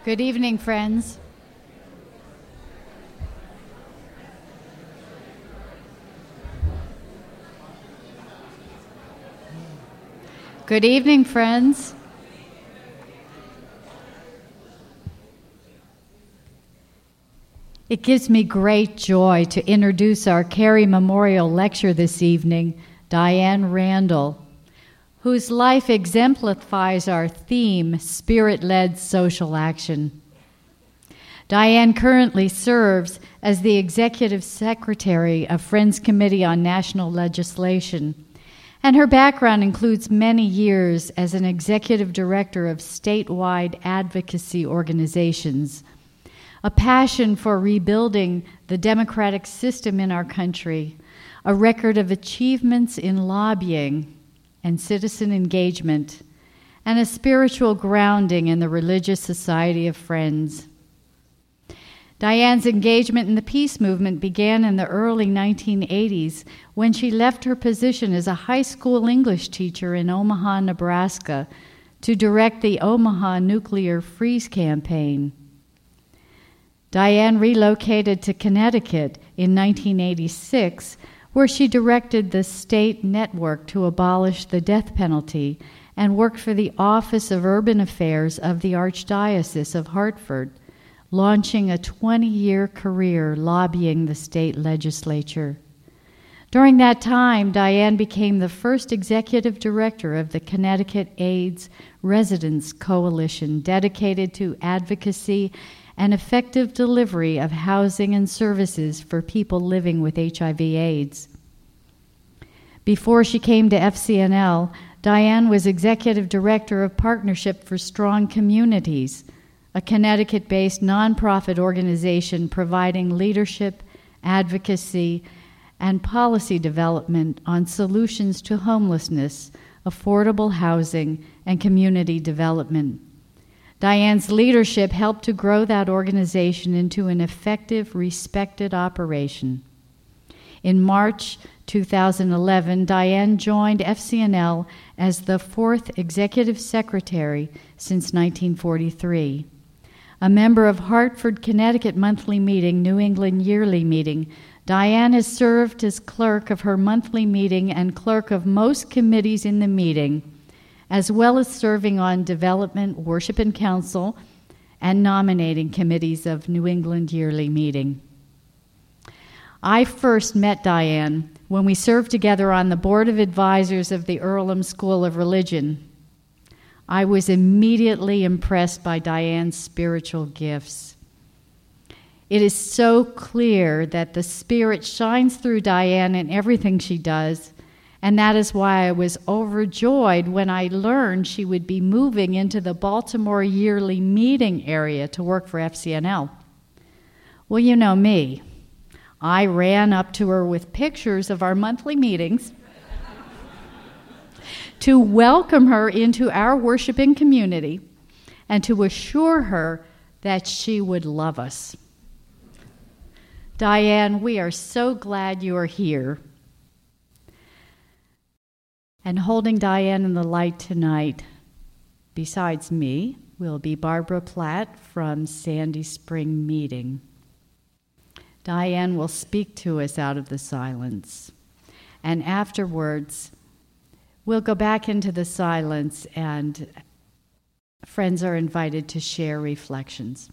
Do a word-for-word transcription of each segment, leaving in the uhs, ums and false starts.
Good evening, friends. Good evening, friends. It gives me great joy to introduce our Carey Memorial Lecture this evening, Diane Randall, whose life exemplifies our theme, Spirit-Led Social Action. Diane currently serves as the Executive Secretary of Friends Committee on National Legislation, and her background includes many years as an Executive Director of statewide advocacy organizations, a passion for rebuilding the democratic system in our country, a record of achievements in lobbying and citizen engagement, and a spiritual grounding in the Religious Society of Friends. Diane's engagement in the peace movement began in the early nineteen eighties when she left her position as a high school English teacher in Omaha, Nebraska, to direct the Omaha Nuclear Freeze campaign. Diane relocated to Connecticut in nineteen eighty-six, where she directed the state network to abolish the death penalty and worked for the Office of Urban Affairs of the Archdiocese of Hartford, launching a twenty-year career lobbying the state legislature. During that time, Diane became the first executive director of the Connecticut AIDS Residents Coalition, dedicated to advocacy and effective delivery of housing and services for people living with H I V AIDS. Before she came to F C N L, Diane was executive director of Partnership for Strong Communities, a Connecticut-based nonprofit organization providing leadership, advocacy, and policy development on solutions to homelessness, affordable housing, and community development. Diane's leadership helped to grow that organization into an effective, respected operation. In March two thousand eleven, Diane joined F C N L as the fourth executive secretary since nineteen forty-three. A member of Hartford, Connecticut Monthly Meeting, New England Yearly Meeting, Diane has served as clerk of her monthly meeting and clerk of most committees in the meeting, as well as serving on development, worship and council, and nominating committees of New England Yearly Meeting. I first met Diane when we served together on the Board of Advisors of the Earlham School of Religion. I was immediately impressed by Diane's spiritual gifts. It is so clear that the Spirit shines through Diane in everything she does, and that is why I was overjoyed when I learned she would be moving into the Baltimore Yearly Meeting area to work for F C N L. Well, you know me. I ran up to her with pictures of our monthly meetings to welcome her into our worshiping community and to assure her that she would love us. Diane, we are so glad you are here. And holding Diane in the light tonight, besides me, will be Barbara Platt from Sandy Spring Meeting. Diane will speak to us out of the silence. And afterwards, we'll go back into the silence, and friends are invited to share reflections.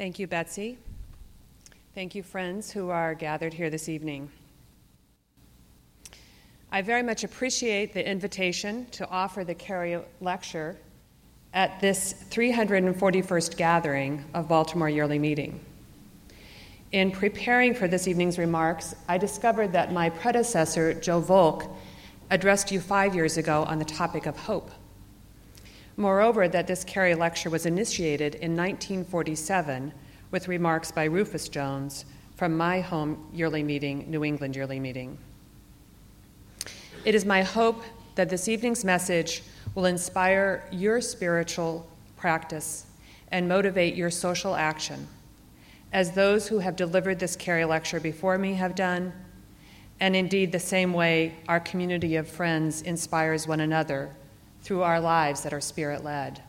Thank you, Betsy. Thank you, friends who are gathered here this evening. I very much appreciate the invitation to offer the Carey Lecture at this three hundred forty-first gathering of Baltimore Yearly Meeting. In preparing for this evening's remarks, I discovered that my predecessor, Joe Volk, addressed you five years ago on the topic of hope. Moreover, that this Carey Lecture was initiated in nineteen forty-seven with remarks by Rufus Jones from my home yearly meeting, New England Yearly Meeting. It is my hope that this evening's message will inspire your spiritual practice and motivate your social action, as those who have delivered this Carey Lecture before me have done, and indeed the same way our community of friends inspires one another through our lives that are Spirit-led.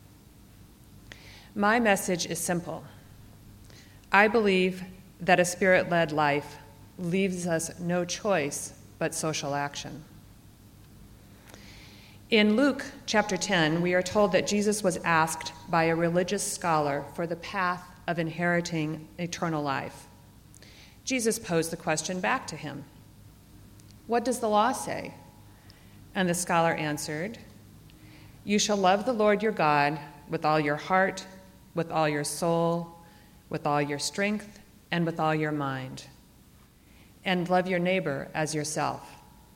My message is simple. I believe that a Spirit-led life leaves us no choice but social action. In Luke chapter ten, we are told that Jesus was asked by a religious scholar for the path of inheriting eternal life. Jesus posed the question back to him. What does the law say? And the scholar answered, you shall love the Lord your God with all your heart, with all your soul, with all your strength, and with all your mind, and love your neighbor as yourself.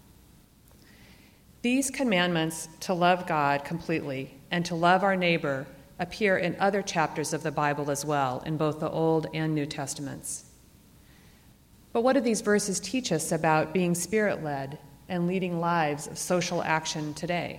These commandments to love God completely and to love our neighbor appear in other chapters of the Bible as well, in both the Old and New Testaments. But what do these verses teach us about being Spirit-led and leading lives of social action today?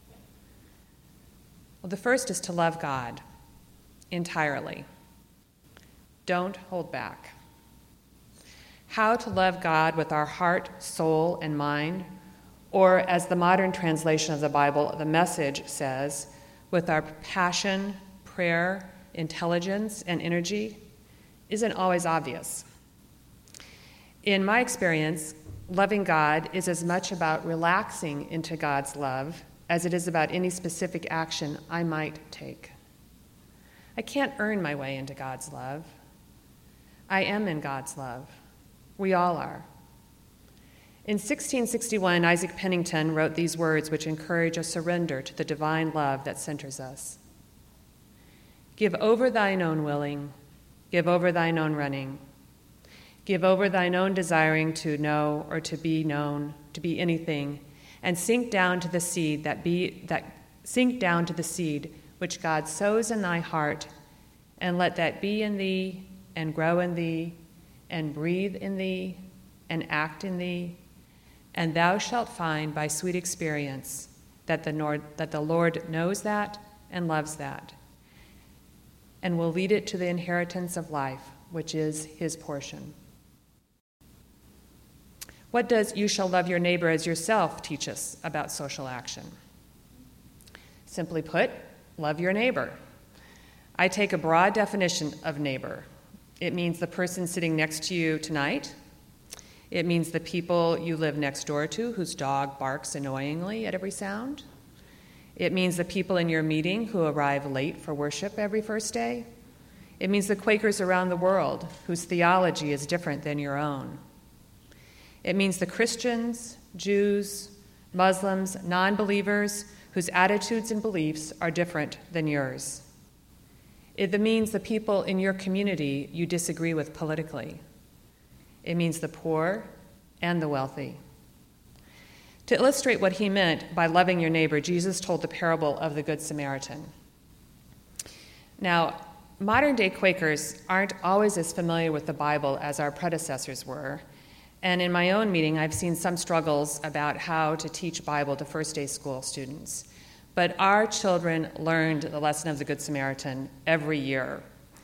Well, the first is to love God entirely. Don't hold back. How to love God with our heart, soul, and mind, or as the modern translation of the Bible, the Message says, with our passion, prayer, intelligence, and energy, isn't always obvious. In my experience, loving God is as much about relaxing into God's love as it is about any specific action I might take. I can't earn my way into God's love. I am in God's love. We all are. In sixteen sixty-one, Isaac Pennington wrote these words which encourage a surrender to the divine love that centers us. Give over thine own willing, give over thine own running, give over thine own desiring to know or to be known, to be anything, and sink down to the seed that be that sink down to the seed which God sows in thy heart, and let that be in thee, and grow in thee, and breathe in thee, and act in thee, and thou shalt find by sweet experience that the Lord, that the Lord knows that and loves that, and will lead it to the inheritance of life, which is his portion. What does you shall love your neighbor as yourself teach us about social action? Simply put, love your neighbor. I take a broad definition of neighbor. It means the person sitting next to you tonight. It means the people you live next door to whose dog barks annoyingly at every sound. It means the people in your meeting who arrive late for worship every first day. It means the Quakers around the world whose theology is different than your own. It means the Christians, Jews, Muslims, non-believers whose attitudes and beliefs are different than yours. It means the people in your community you disagree with politically. It means the poor and the wealthy. To illustrate what he meant by loving your neighbor, Jesus told the parable of the Good Samaritan. Now, modern-day Quakers aren't always as familiar with the Bible as our predecessors were, and in my own meeting, I've seen some struggles about how to teach Bible to first-day school students. But our children learned the lesson of the Good Samaritan every year.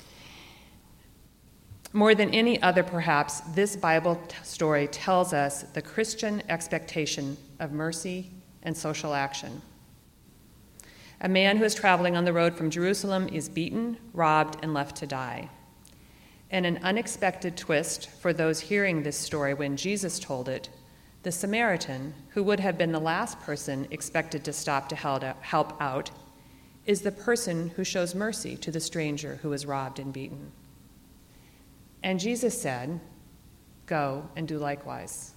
More than any other, perhaps, this Bible t- story tells us the Christian expectation of mercy and social action. A man who is traveling on the road from Jerusalem is beaten, robbed, and left to die. And an unexpected twist for those hearing this story when Jesus told it, the Samaritan, who would have been the last person expected to stop to help out, is the person who shows mercy to the stranger who was robbed and beaten. And Jesus said, "Go and do likewise."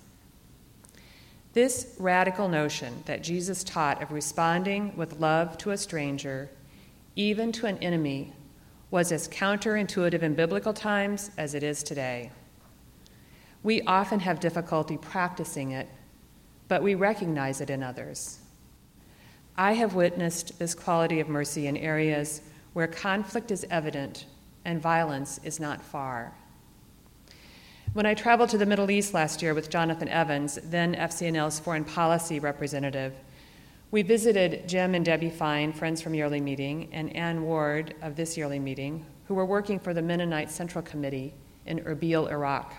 This radical notion that Jesus taught of responding with love to a stranger, even to an enemy, was as counterintuitive in biblical times as it is today. We often have difficulty practicing it, but we recognize it in others. I have witnessed this quality of mercy in areas where conflict is evident and violence is not far. When I traveled to the Middle East last year with Jonathan Evans, then F C N L's foreign policy representative, we visited Jim and Debbie Fine, friends from yearly meeting, and Ann Ward of this yearly meeting, who were working for the Mennonite Central Committee in Erbil, Iraq.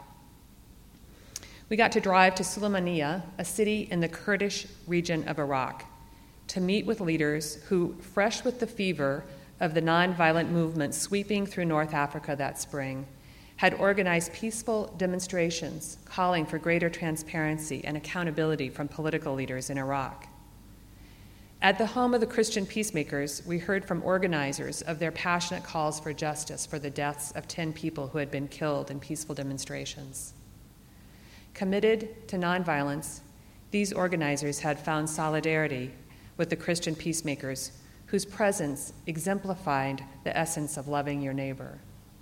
We got to drive to Sulaymaniyah, a city in the Kurdish region of Iraq, to meet with leaders who, fresh with the fever of the nonviolent movement sweeping through North Africa that spring, had organized peaceful demonstrations calling for greater transparency and accountability from political leaders in Iraq. At the home of the Christian peacemakers, we heard from organizers of their passionate calls for justice for the deaths of ten people who had been killed in peaceful demonstrations. Committed to nonviolence, these organizers had found solidarity with the Christian peacemakers whose presence exemplified the essence of loving your neighbor.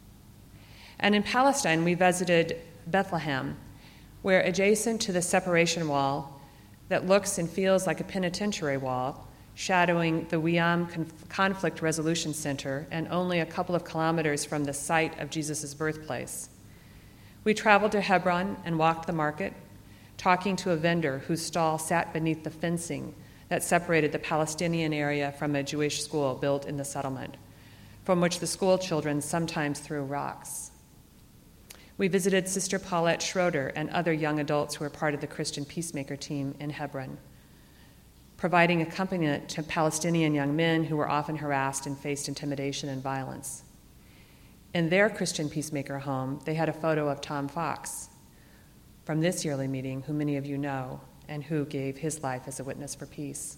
And in Palestine, we visited Bethlehem, where adjacent to the separation wall that looks and feels like a penitentiary wall, shadowing the Wiam Conflict Resolution Center and only a couple of kilometers from the site of Jesus' birthplace, we traveled to Hebron and walked the market, talking to a vendor whose stall sat beneath the fencing that separated the Palestinian area from a Jewish school built in the settlement, from which the school children sometimes threw rocks. We visited Sister Paulette Schroeder and other young adults who were part of the Christian Peacemaker team in Hebron, providing accompaniment to Palestinian young men who were often harassed and faced intimidation and violence. In their Christian Peacemaker home, they had a photo of Tom Fox from this yearly meeting, who many of you know, and who gave his life as a witness for peace.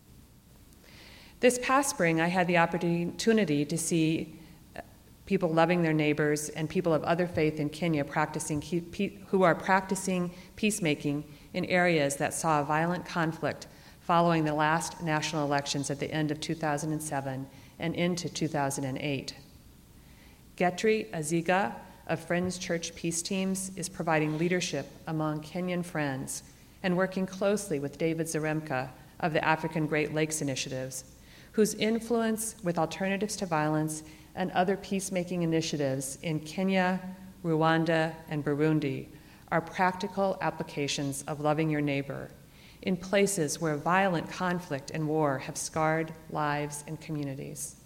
This past spring, I had the opportunity to see people loving their neighbors and people of other faith in Kenya practicing who are practicing peacemaking in areas that saw violent conflict following the last national elections at the end of two thousand seven and into two thousand eight. Getri Aziga of Friends Church Peace Teams is providing leadership among Kenyan friends and working closely with David Zaremka of the African Great Lakes Initiatives, whose influence with Alternatives to Violence and other peacemaking initiatives in Kenya, Rwanda, and Burundi are practical applications of loving your neighbor in places where violent conflict and war have scarred lives and communities.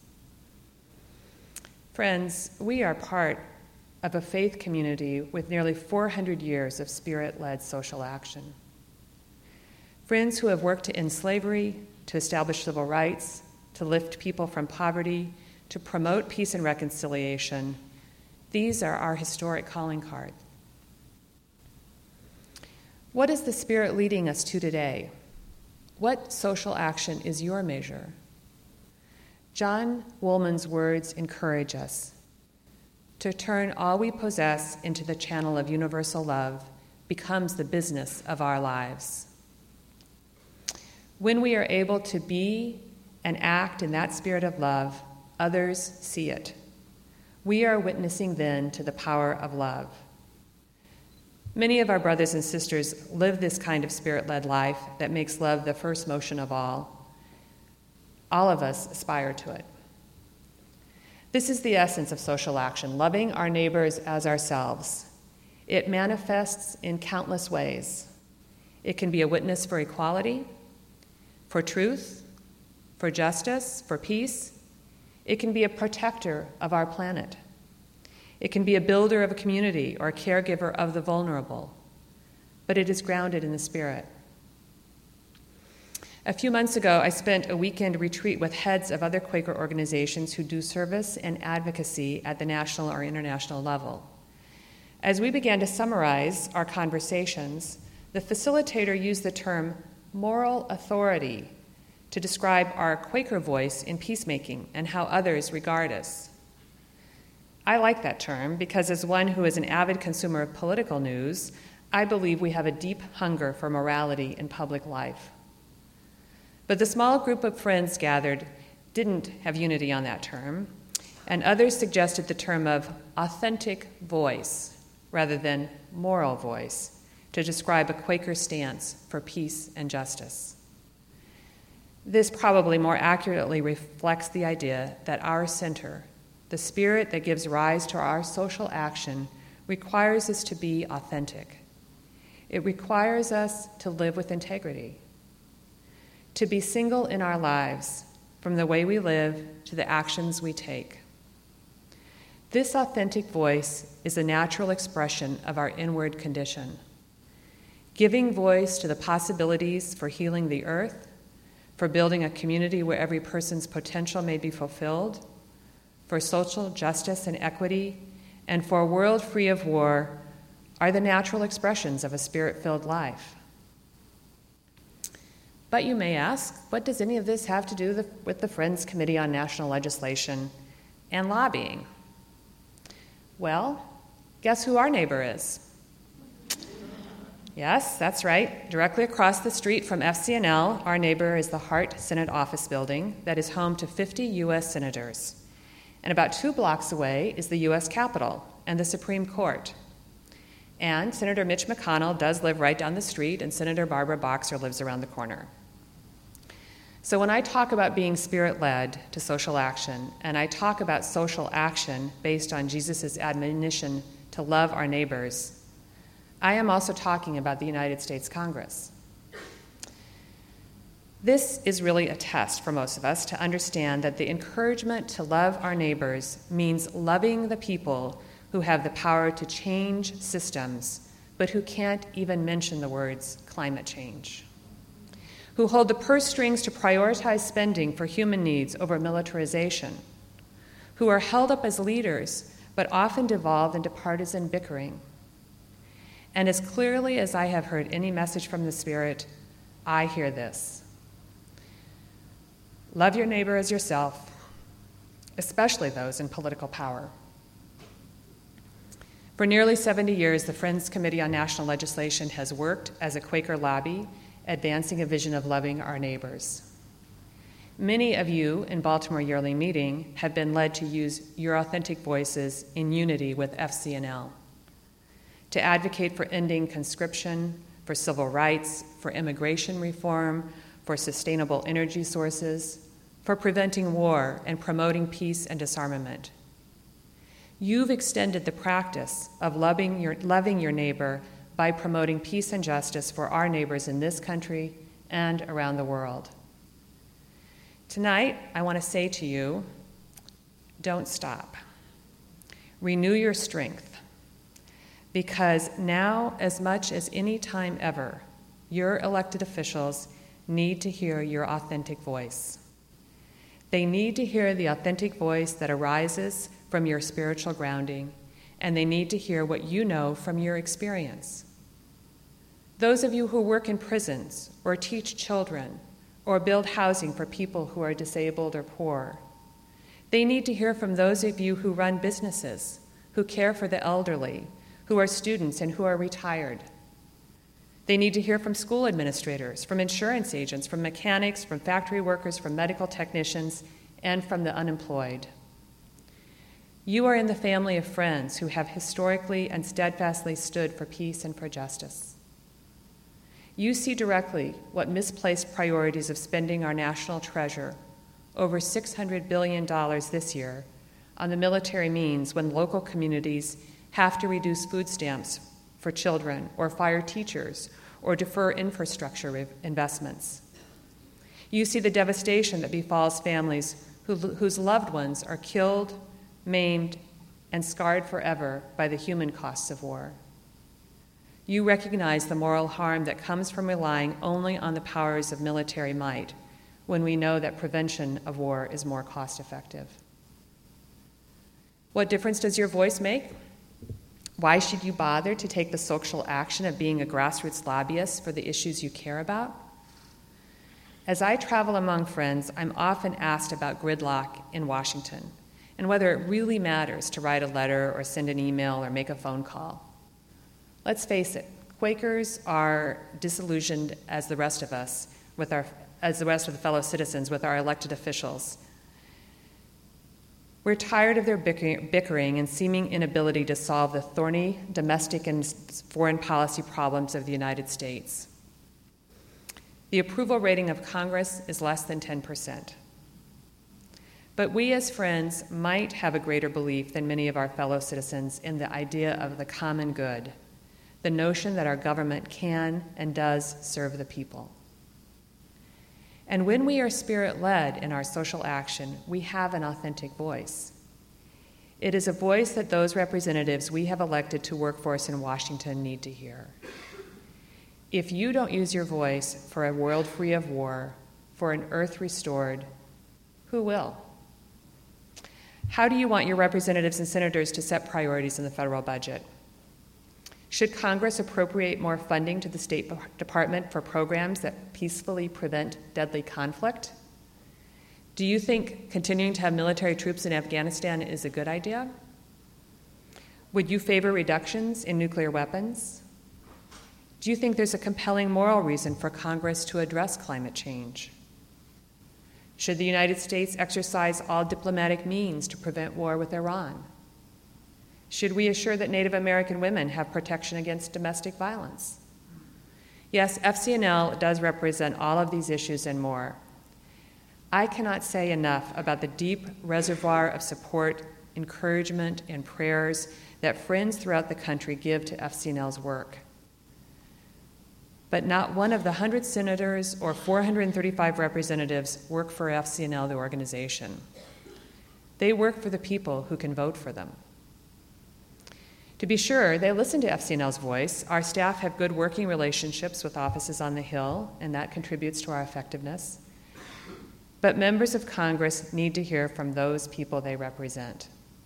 Friends, we are part of a faith community with nearly four hundred years of Spirit-led social action. Friends who have worked to end slavery, to establish civil rights, to lift people from poverty, to promote peace and reconciliation. These are our historic calling card. What is the Spirit leading us to today? What social action is your measure? John Woolman's words encourage us to turn all we possess into the channel of universal love becomes the business of our lives. When we are able to be and act in that spirit of love, others see it. We are witnessing then to the power of love. Many of our brothers and sisters live this kind of spirit-led life that makes love the first motion of all. All of us aspire to it. This is the essence of social action, loving our neighbors as ourselves. It manifests in countless ways. It can be a witness for equality, for truth, for justice, for peace. It can be a protector of our planet. It can be a builder of a community or a caregiver of the vulnerable, but it is grounded in the Spirit. A few months ago, I spent a weekend retreat with heads of other Quaker organizations who do service and advocacy at the national or international level. As we began to summarize our conversations, the facilitator used the term moral authority to describe our Quaker voice in peacemaking and how others regard us. I like that term because, as one who is an avid consumer of political news, I believe we have a deep hunger for morality in public life. But the small group of friends gathered didn't have unity on that term, and others suggested the term of authentic voice rather than moral voice to describe a Quaker stance for peace and justice. This probably more accurately reflects the idea that our center, the spirit that gives rise to our social action, requires us to be authentic. It requires us to live with integrity, to be single in our lives, from the way we live to the actions we take. This authentic voice is a natural expression of our inward condition, giving voice to the possibilities for healing the earth, for building a community where every person's potential may be fulfilled, for social justice and equity, and for a world free of war are the natural expressions of a spirit-filled life. But you may ask, what does any of this have to do with the Friends Committee on National Legislation and lobbying? Well, guess who our neighbor is? Yes, that's right. Directly across the street from F C N L, our neighbor is the Hart Senate Office Building that is home to fifty U S senators. And about two blocks away is the U S Capitol and the Supreme Court. And Senator Mitch McConnell does live right down the street, and Senator Barbara Boxer lives around the corner. So when I talk about being spirit-led to social action, and I talk about social action based on Jesus' admonition to love our neighbors, I am also talking about the United States Congress. This is really a test for most of us to understand that the encouragement to love our neighbors means loving the people who have the power to change systems, but who can't even mention the words climate change, who hold the purse strings to prioritize spending for human needs over militarization, who are held up as leaders, but often devolve into partisan bickering. And as clearly as I have heard any message from the Spirit, I hear this: love your neighbor as yourself, especially those in political power. For nearly seventy years, the Friends Committee on National Legislation has worked as a Quaker lobby, advancing a vision of loving our neighbors. Many of you in Baltimore Yearly Meeting have been led to use your authentic voices in unity with F C N L, to advocate for ending conscription, for civil rights, for immigration reform, for sustainable energy sources, for preventing war and promoting peace and disarmament. You've extended the practice of loving your, loving your neighbor by promoting peace and justice for our neighbors in this country and around the world. Tonight, I want to say to you, don't stop. Renew your strength, because now, as much as any time ever, your elected officials need to hear your authentic voice. They need to hear the authentic voice that arises from your spiritual grounding, and they need to hear what you know from your experience. Those of you who work in prisons or teach children or build housing for people who are disabled or poor, they need to hear from those of you who run businesses, who care for the elderly, who are students and who are retired. They need to hear from school administrators, from insurance agents, from mechanics, from factory workers, from medical technicians, and from the unemployed. You are in the family of friends who have historically and steadfastly stood for peace and for justice. You see directly what misplaced priorities of spending our national treasure, over six hundred billion dollars this year, on the military means when local communities have to reduce food stamps for children or fire teachers or defer infrastructure investments. You see the devastation that befalls families who, whose loved ones are killed, maimed, and scarred forever by the human costs of war. You recognize the moral harm that comes from relying only on the powers of military might when we know that prevention of war is more cost-effective. What difference does your voice make? Why should you bother to take the social action of being a grassroots lobbyist for the issues you care about? As I travel among friends, I'm often asked about gridlock in Washington and whether it really matters to write a letter or send an email or make a phone call. Let's face it, Quakers are disillusioned as the rest of us, with our, as the rest of the fellow citizens with our elected officials. We're tired of their bickering and seeming inability to solve the thorny domestic and foreign policy problems of the United States. The approval rating of Congress is less than ten percent. But we as Friends might have a greater belief than many of our fellow citizens in the idea of the common good, the notion that our government can and does serve the people. And when we are spirit-led in our social action, we have an authentic voice. It is a voice that those representatives we have elected to work for us in Washington need to hear. If you don't use your voice for a world free of war, for an earth restored, who will? How do you want your representatives and senators to set priorities in the federal budget? Should Congress appropriate more funding to the State Department for programs that peacefully prevent deadly conflict? Do you think continuing to have military troops in Afghanistan is a good idea? Would you favor reductions in nuclear weapons? Do you think there's a compelling moral reason for Congress to address climate change? Should the United States exercise all diplomatic means to prevent war with Iran? Should we assure that Native American women have protection against domestic violence? Yes, F C N L does represent all of these issues and more. I cannot say enough about the deep reservoir of support, encouragement, and prayers that friends throughout the country give to F C N L's work. But not one of the one hundred senators or four hundred thirty-five representatives work for F C N L, the organization. They work for the people who can vote for them. To be sure, they listen to F C N L's voice. Our staff have good working relationships with offices on the Hill, and that contributes to our effectiveness. But members of Congress need to hear from those people they represent.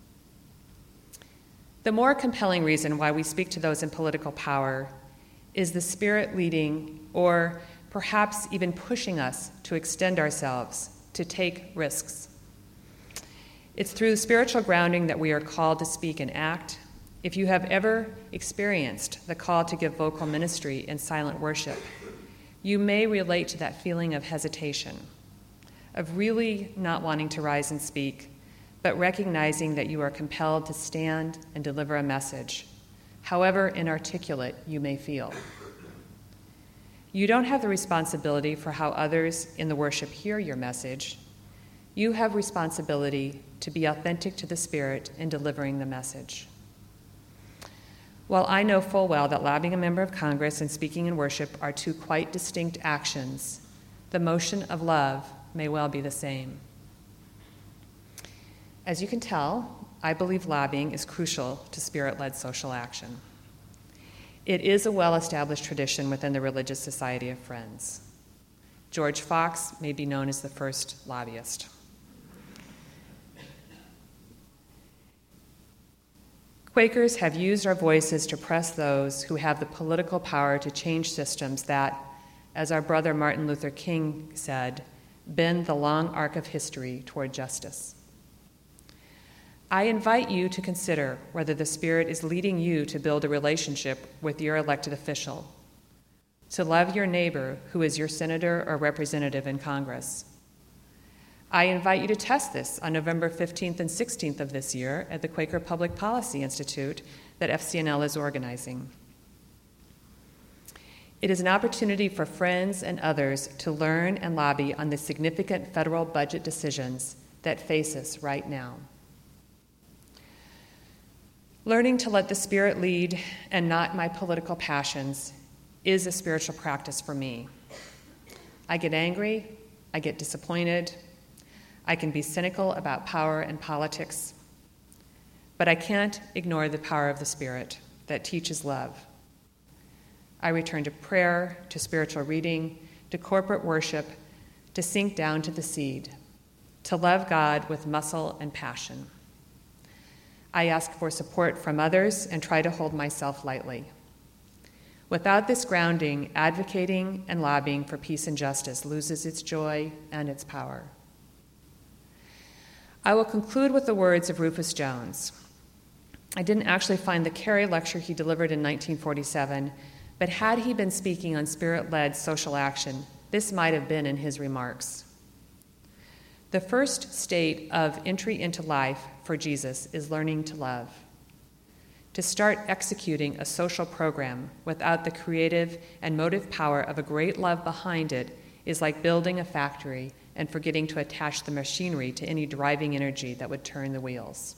The more compelling reason why we speak to those in political power is the spirit leading, or perhaps even pushing us to extend ourselves, to take risks. It's through the spiritual grounding that we are called to speak and act. If you have ever experienced the call to give vocal ministry in silent worship, you may relate to that feeling of hesitation, of really not wanting to rise and speak, but recognizing that you are compelled to stand and deliver a message, however inarticulate you may feel. You don't have the responsibility for how others in the worship hear your message. You have responsibility to be authentic to the Spirit in delivering the message. While I know full well that lobbying a member of Congress and speaking in worship are two quite distinct actions, the motion of love may well be the same. As you can tell, I believe lobbying is crucial to spirit-led social action. It is a well-established tradition within the Religious Society of Friends. George Fox may be known as the first lobbyist. Quakers have used our voices to press those who have the political power to change systems that, as our brother Martin Luther King said, bend the long arc of history toward justice. I invite you to consider whether the Spirit is leading you to build a relationship with your elected official, to love your neighbor who is your senator or representative in Congress. I invite you to test this on November fifteenth and sixteenth of this year at the Quaker Public Policy Institute that F C N L is organizing. It is an opportunity for friends and others to learn and lobby on the significant federal budget decisions that face us right now. Learning to let the Spirit lead and not my political passions is a spiritual practice for me. I get angry, I get disappointed, I can be cynical about power and politics, but I can't ignore the power of the Spirit that teaches love. I return to prayer, to spiritual reading, to corporate worship, to sink down to the seed, to love God with muscle and passion. I ask for support from others and try to hold myself lightly. Without this grounding, advocating and lobbying for peace and justice loses its joy and its power. I will conclude with the words of Rufus Jones. I didn't actually find the Carey lecture he delivered in nineteen forty-seven, but had he been speaking on spirit-led social action, this might have been in his remarks. The first state of entry into life for Jesus is learning to love. To start executing a social program without the creative and motive power of a great love behind it is like building a factory and forgetting to attach the machinery to any driving energy that would turn the wheels.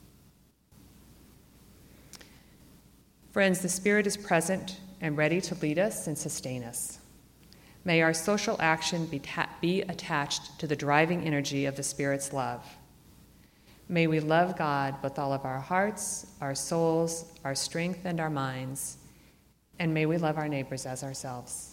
Friends, the Spirit is present and ready to lead us and sustain us. May our social action be, ta- be attached to the driving energy of the Spirit's love. May we love God with all of our hearts, our souls, our strength, and our minds, and may we love our neighbors as ourselves.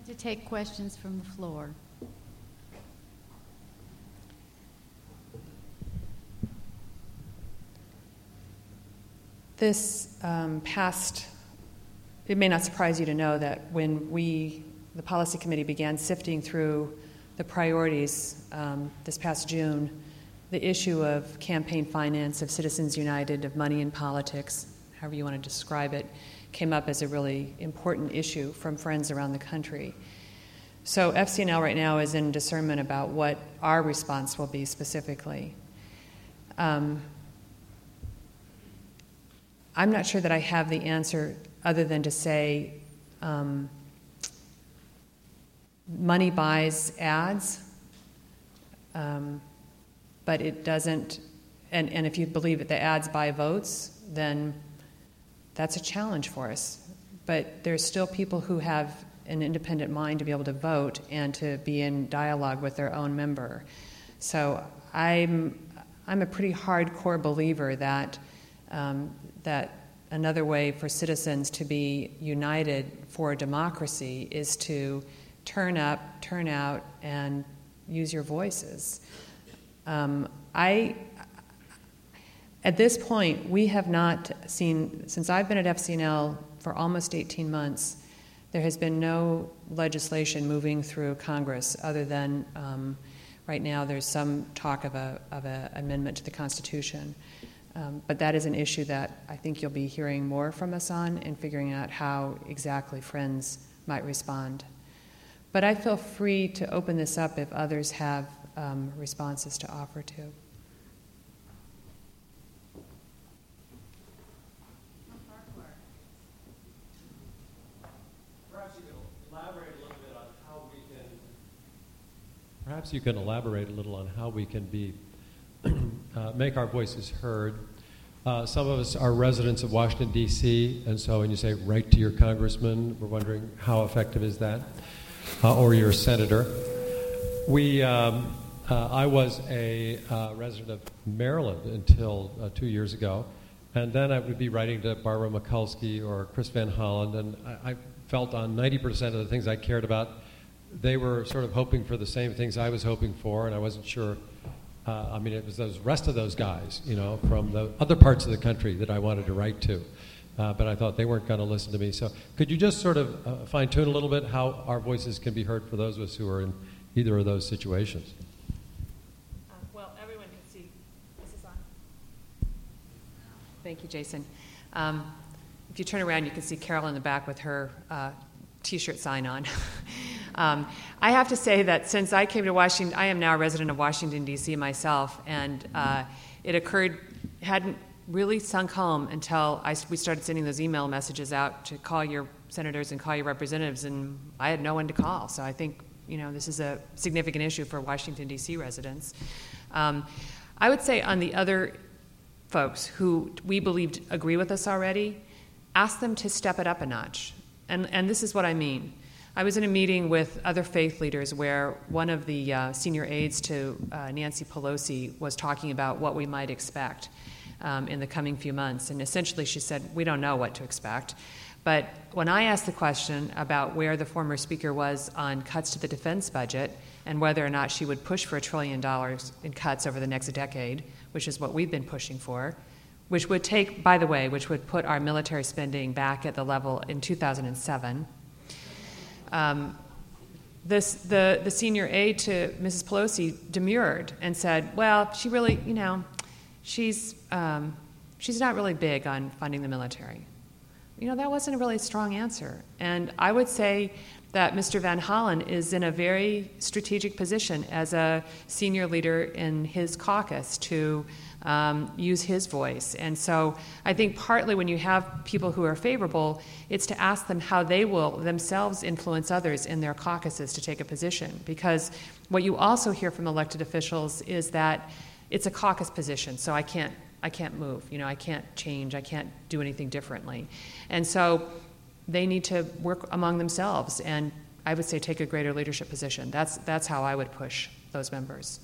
To take questions from the floor. This um, past, it may not surprise you to know that when we, the policy committee, began sifting through the priorities um, this past June, the issue of campaign finance, of Citizens United, of money in politics, however you want to describe it, came up as a really important issue from friends around the country. So F C N L right now is in discernment about what our response will be specifically. Um, I'm not sure that I have the answer other than to say um, money buys ads, um, but it doesn't, and, and if you believe that the ads buy votes, then that's a challenge for us. But there's still people who have an independent mind to be able to vote and to be in dialogue with their own member. So I'm I'm a pretty hardcore believer that um, that another way for citizens to be united for democracy is to turn up, turn out, and use your voices. Um, I. At this point, we have not seen, since I've been at F C N L for almost eighteen months, there has been no legislation moving through Congress other than um, right now there's some talk of a of an amendment to the Constitution. Um, but that is an issue that I think you'll be hearing more from us on and figuring out how exactly Friends might respond. But I feel free to open this up if others have um, responses to offer to. Perhaps you can elaborate a little on how we can be uh, make our voices heard. Uh, some of us are residents of Washington, D C, and so when you say write to your congressman, we're wondering how effective is that, uh, or your senator. We, um, uh, I was a uh, resident of Maryland until uh, two years ago, and then I would be writing to Barbara Mikulski or Chris Van Hollen, and I, I felt on ninety percent of the things I cared about, they were sort of hoping for the same things I was hoping for, and I wasn't sure. Uh, I mean, it was those rest of those guys, you know, from the other parts of the country that I wanted to write to. Uh, but I thought they weren't going to listen to me. So could you just sort of uh, fine-tune a little bit how our voices can be heard for those of us who are in either of those situations? Uh, well, everyone can see. Is this on? Thank you, Jason. Um, if you turn around, you can see Carol in the back with her uh, T-shirt sign on. Um, I have to say that since I came to Washington, I am now a resident of Washington, D C myself, and uh, it occurred, hadn't really sunk home until I, we started sending those email messages out to call your senators and call your representatives, and I had no one to call. So I think, you know, this is a significant issue for Washington, D C residents. Um, I would say on the other folks who we believed agree with us already, ask them to step it up a notch. And, and this is what I mean. I was in a meeting with other faith leaders where one of the uh, senior aides to uh, Nancy Pelosi was talking about what we might expect um, in the coming few months. And essentially she said, we don't know what to expect. But when I asked the question about where the former speaker was on cuts to the defense budget and whether or not she would push for a trillion dollars in cuts over the next decade, which is what we've been pushing for, which would take, by the way, which would put our military spending back at the level in two thousand seven. Um, this, the, the senior aide to Missus Pelosi demurred and said, well, she really, you know, she's, um, she's not really big on funding the military. You know, that wasn't a really strong answer. And I would say that Mister Van Hollen is in a very strategic position as a senior leader in his caucus to um, use his voice. And so I think partly when you have people who are favorable, it's to ask them how they will themselves influence others in their caucuses to take a position. Because what you also hear from elected officials is that it's a caucus position, so I can't I can't move. You know, I can't change. I can't do anything differently. And so they need to work among themselves and I would say take a greater leadership position. That's that's how I would push those members.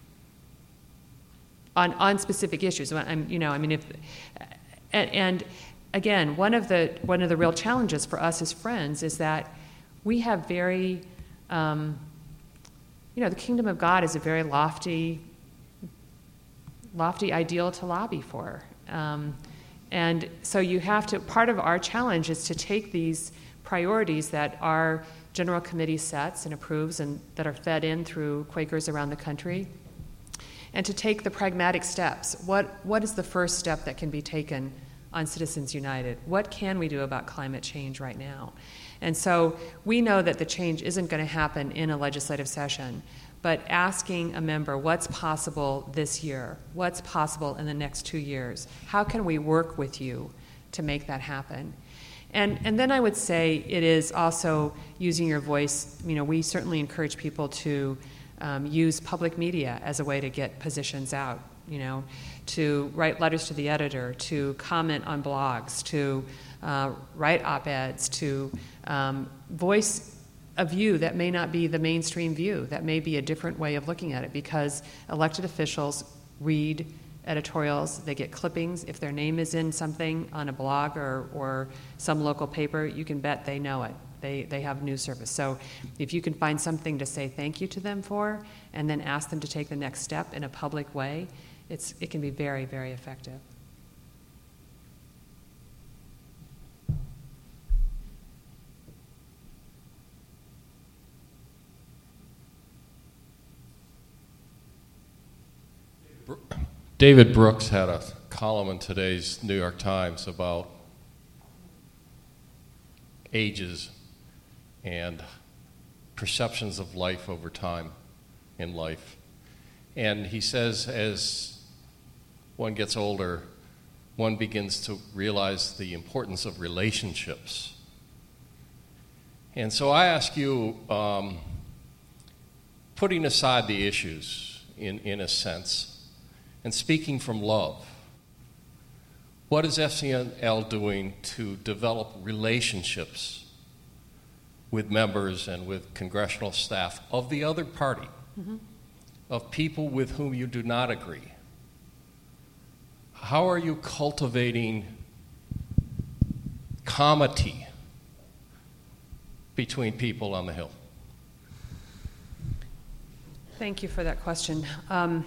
On, on specific issues, I'm, you know, I mean, if, and, and again, one of the one of the real challenges for us as friends is that we have very, um, you know, the kingdom of God is a very lofty, lofty ideal to lobby for. Um, and so you have to, part of our challenge is to take these priorities that our General Committee sets and approves and that are fed in through Quakers around the country, and to take the pragmatic steps. What, what is the first step that can be taken on Citizens United? What can we do about climate change right now? And so we know that the change isn't going to happen in a legislative session, but asking a member what's possible this year, what's possible in the next two years, how can we work with you to make that happen? And, and then I would say it is also using your voice. You know, we certainly encourage people to um, use public media as a way to get positions out, you know, to write letters to the editor, to comment on blogs, to uh, write op-eds, to um, voice a view that may not be the mainstream view, that may be a different way of looking at it, because elected officials read editorials, they get clippings. If their name is in something on a blog or, or some local paper, you can bet they know it. They, they have news service. So if you can find something to say thank you to them for and then ask them to take the next step in a public way, it's, it can be very, very effective. David Brooks had a column in today's New York Times about ages and perceptions of life over time in life. And he says as one gets older, one begins to realize the importance of relationships. And so I ask you, um, putting aside the issues in, in a sense, and speaking from love, what is F C N L doing to develop relationships with members and with congressional staff of the other party, mm-hmm. of people with whom you do not agree? How are you cultivating comity between people on the Hill? Thank you for that question. Um,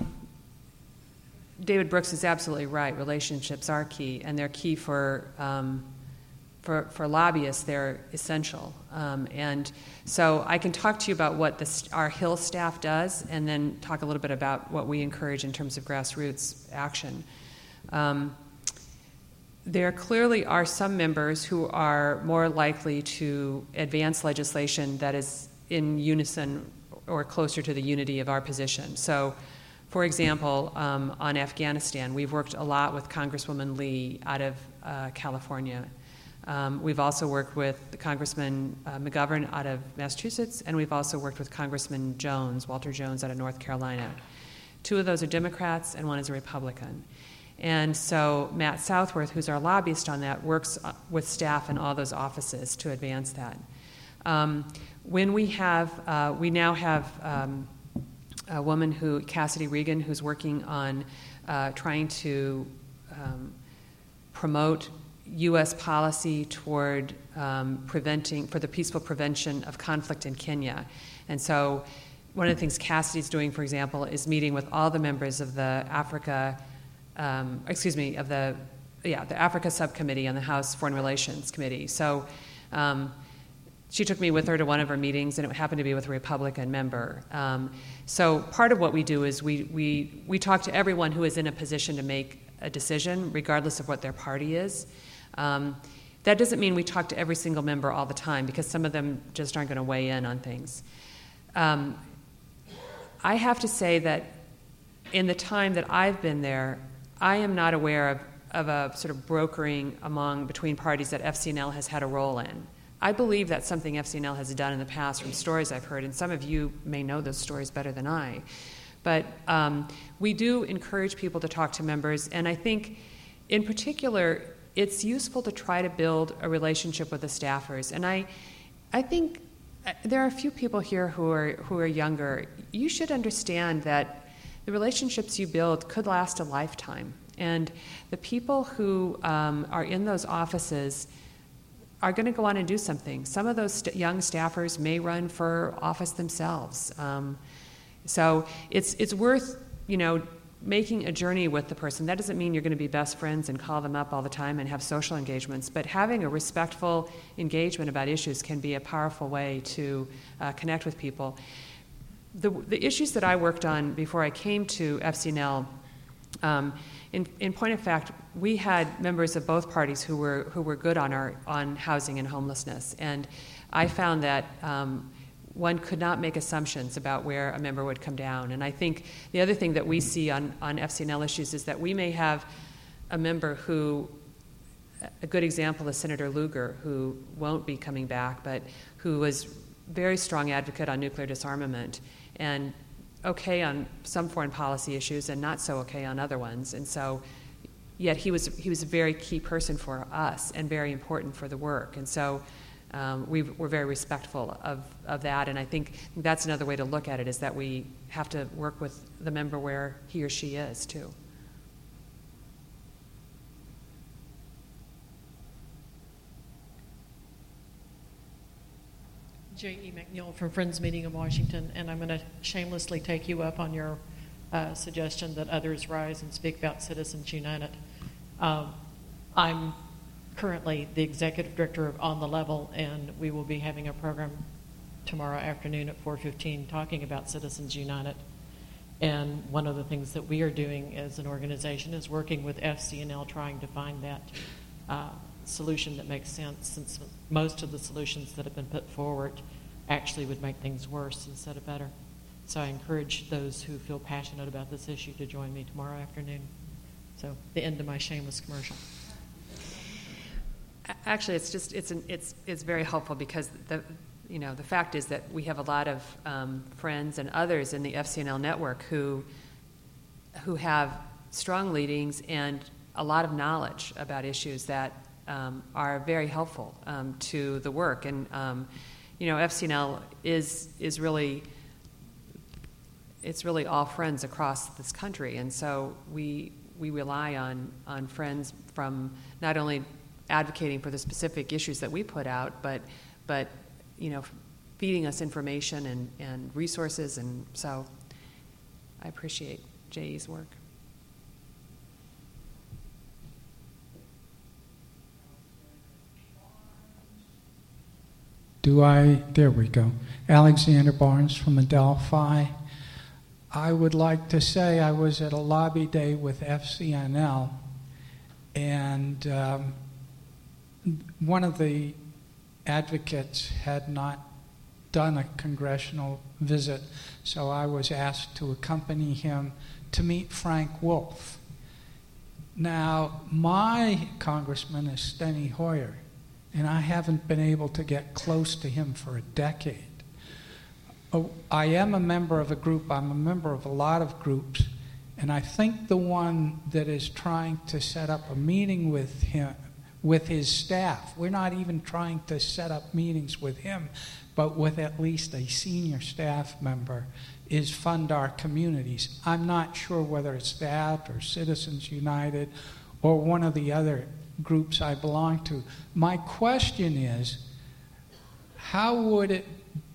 David Brooks is absolutely right. Relationships are key, and they're key for um, for, for lobbyists. They're essential. Um, and so I can talk to you about what the, our Hill staff does, and then talk a little bit about what we encourage in terms of grassroots action. Um, there clearly are some members who are more likely to advance legislation that is in unison or closer to the unity of our position. So, for example, um, on Afghanistan, we've worked a lot with Congresswoman Lee out of uh, California. Um, we've also worked with Congressman uh, McGovern out of Massachusetts, and we've also worked with Congressman Jones, Walter Jones, out of North Carolina. Two of those are Democrats, and one is a Republican. And so Matt Southworth, who's our lobbyist on that, works with staff in all those offices to advance that. Um, when we have, uh, we now have um, a woman who, Cassidy Regan, who's working on uh, trying to um, promote U S policy toward um, preventing, for the peaceful prevention of conflict in Kenya. And so one of the things Cassidy's doing, for example, is meeting with all the members of the Africa, um, excuse me, of the, yeah, the Africa Subcommittee on the House Foreign Relations Committee. So um, she took me with her to one of her meetings, and it happened to be with a Republican member. Um, so part of what we do is we, we, we talk to everyone who is in a position to make a decision, regardless of what their party is. Um, that doesn't mean we talk to every single member all the time, because some of them just aren't going to weigh in on things. Um, I have to say that in the time that I've been there, I am not aware of, of a sort of brokering among between parties that F C N L has had a role in. I believe that's something F C N L has done in the past from stories I've heard, and some of you may know those stories better than I. But um, we do encourage people to talk to members, and I think in particular it's useful to try to build a relationship with the staffers. And I, I think there are a few people here who are who are younger. You should understand that the relationships you build could last a lifetime, and the people who um, are in those offices are going to go on and do something. Some of those st- young staffers may run for office themselves. Um, so it's it's worth, you know, making a journey with the person. That doesn't mean you're going to be best friends and call them up all the time and have social engagements, but having a respectful engagement about issues can be a powerful way to uh, connect with people. The, the issues that I worked on before I came to F C N L, um, in, in point of fact, we had members of both parties who were who were good on our on housing and homelessness, and I found that um, one could not make assumptions about where a member would come down. And I think the other thing that we see on, on F C N L issues is that we may have a member who, a good example is Senator Lugar, who won't be coming back, but who was very strong advocate on nuclear disarmament and okay on some foreign policy issues and not so okay on other ones. And so, yet he was he was a very key person for us and very important for the work. And so um, we we're very respectful of, of that. And I think that's another way to look at it, is that we have to work with the member where he or she is, too. J E McNeil from Friends Meeting in Washington, and I'm going to shamelessly take you up on your uh, suggestion that others rise and speak about Citizens United. Um, I'm currently the executive director of On the Level, and we will be having a program tomorrow afternoon at four fifteen talking about Citizens United. And one of the things that we are doing as an organization is working with F C N L, trying to find that uh, solution that makes sense, since most of the solutions that have been put forward actually would make things worse instead of better. So I encourage those who feel passionate about this issue to join me tomorrow afternoon. So the end of my shameless commercial. Actually, it's just it's an, it's it's very helpful, because the you know the fact is that we have a lot of um, friends and others in the F C N L network who who have strong leadings and a lot of knowledge about issues that Um, are very helpful um, to the work. And um, you know, F C N L is is really it's really all friends across this country, and so we we rely on on friends from not only advocating for the specific issues that we put out, but but you know, feeding us information and, and resources. And so I appreciate J E's work. Do I, there we go. Alexander Barnes from Adelphi. I would like to say I was at a lobby day with F C N L, and um, one of the advocates had not done a congressional visit, so I was asked to accompany him to meet Frank Wolf. Now, my congressman is Steny Hoyer, and I haven't been able to get close to him for a decade. Oh, I am a member of a group, I'm a member of a lot of groups, and I think the one that is trying to set up a meeting with him, with his staff, we're not even trying to set up meetings with him, but with at least a senior staff member, is Fund Our Communities. I'm not sure whether it's that or Citizens United or one of the other groups I belong to. My question is, how would it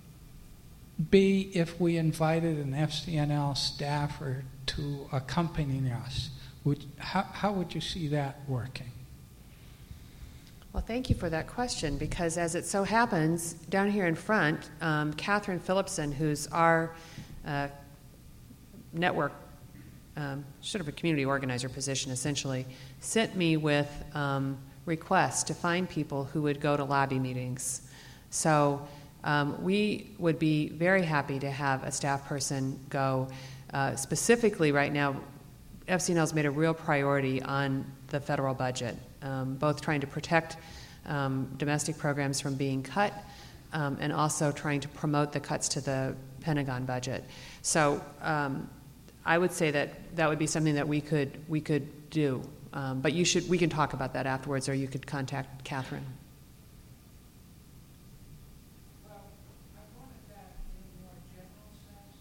be if we invited an F C N L staffer to accompany us? Would, how, how would you see that working? Well, thank you for that question, because as it so happens, down here in front, um, Catherine Phillipson, who's our uh, network, um, sort of a community organizer position essentially, sent me with um, requests to find people who would go to lobby meetings. So um, we would be very happy to have a staff person go. Uh, specifically right now, F C N L has made a real priority on the federal budget, um, both trying to protect um, domestic programs from being cut um, and also trying to promote the cuts to the Pentagon budget. So um, I would say that that would be something that we could we could do. Um, but you should we can talk about that afterwards, or you could contact Catherine. Well, I wanted that in a more general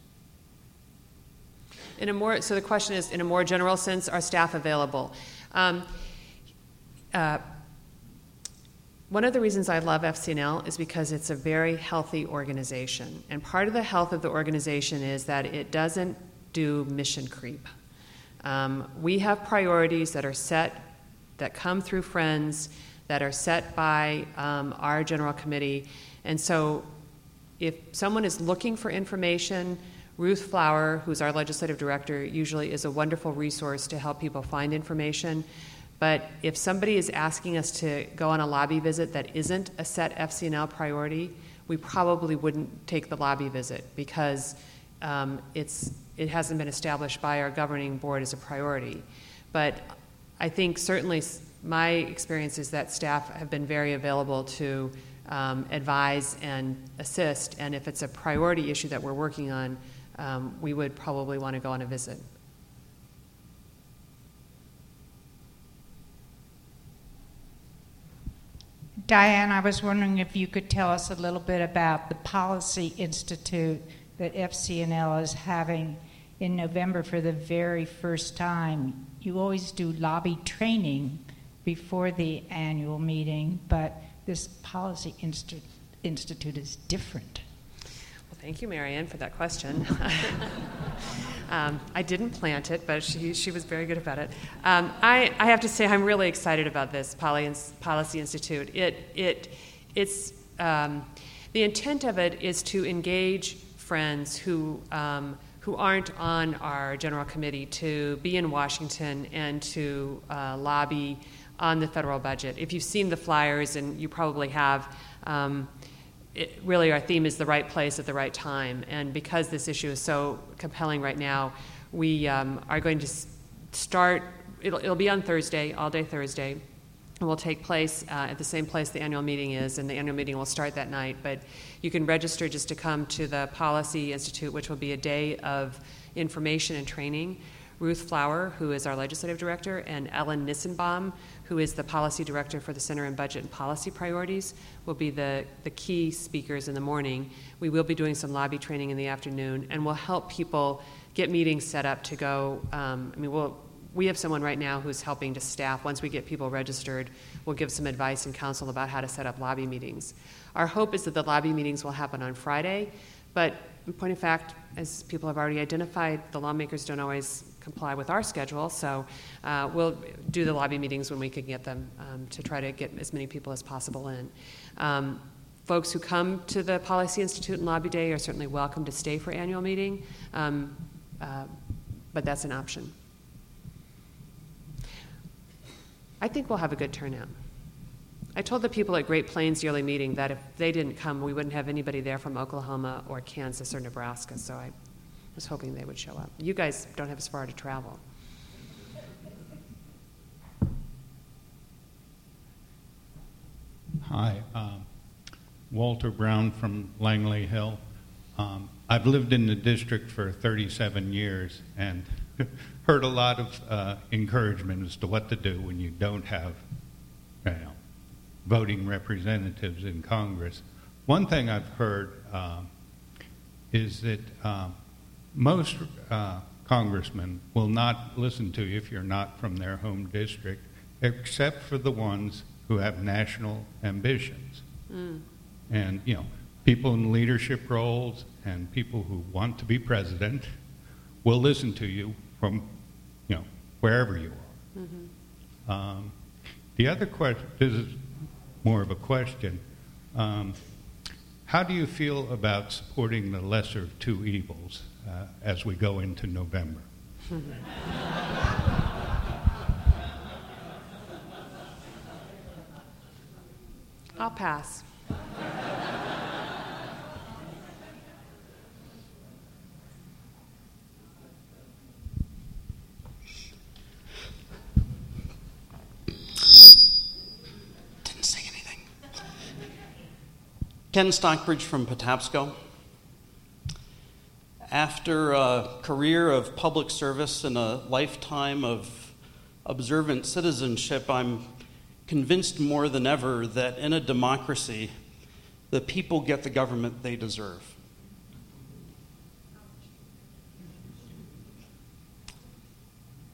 sense. In a more so the question is, in a more general sense, are staff available? Um, uh, one of the reasons I love F C N L is because it's a very healthy organization. And part of the health of the organization is that it doesn't do mission creep. Um, we have priorities that are set, that come through Friends, that are set by um, our general committee. And so if someone is looking for information, Ruth Flower, who's our legislative director, usually is a wonderful resource to help people find information. But if somebody is asking us to go on a lobby visit that isn't a set F C N L priority, we probably wouldn't take the lobby visit because um, it's, it hasn't been established by our governing board as a priority. But I think certainly my experience is that staff have been very available to um, advise and assist, and if it's a priority issue that we're working on, um, we would probably want to go on a visit. Diane, I was wondering if you could tell us a little bit about the Policy Institute that F C N L is having in November for the very first time. You always do lobby training before the annual meeting, but this Policy Insti- Institute is different. Well, thank you, Marianne, for that question. um, I didn't plant it, but she, she was very good about it. Um, I, I have to say I'm really excited about this Poly, Policy Institute. It, it, it's, um, the intent of it is to engage friends who um, who aren't on our general committee to be in Washington and to uh, lobby on the federal budget. If you've seen the flyers, and you probably have, um, it, really our theme is the right place at the right time. And because this issue is so compelling right now, we um, are going to start, it'll, it'll be on Thursday, all day Thursday. It will take place uh, at the same place the annual meeting is, and the annual meeting will start that night. But you can register just to come to the Policy Institute, which will be a day of information and training. Ruth Flower, who is our legislative director, and Ellen Nissenbaum, who is the policy director for the Center on Budget and Policy Priorities, will be the, the key speakers in the morning. We will be doing some lobby training in the afternoon, and we'll help people get meetings set up to go. Um, I mean, we'll We have someone right now who's helping to staff. Once we get people registered, we'll give some advice and counsel about how to set up lobby meetings. Our hope is that the lobby meetings will happen on Friday, but in point of fact, as people have already identified, the lawmakers don't always comply with our schedule, so uh, we'll do the lobby meetings when we can get them um, to try to get as many people as possible in. Um, folks who come to the Policy Institute and Lobby Day are certainly welcome to stay for annual meeting, um, uh, but that's an option. I think we'll have a good turnout. I told the people at Great Plains yearly meeting that if they didn't come, we wouldn't have anybody there from Oklahoma or Kansas or Nebraska, so I was hoping they would show up. You guys don't have as far to travel. Hi, um, Walter Brown from Langley Hill. Um, I've lived in the district for thirty-seven years and heard a lot of uh, encouragement as to what to do when you don't have, you know, voting representatives in Congress. One thing I've heard um, is that um, most uh, congressmen will not listen to you if you're not from their home district, except for the ones who have national ambitions. Mm. And, you know, people in leadership roles and people who want to be president will listen to you from, you know, wherever you are. Mm-hmm. Um, the other question, this is more of a question, um, how do you feel about supporting the lesser of two evils uh, as we go into November? I'll pass. Ken Stockbridge from Patapsco. After a career of public service and a lifetime of observant citizenship, I'm convinced more than ever that in a democracy, the people get the government they deserve.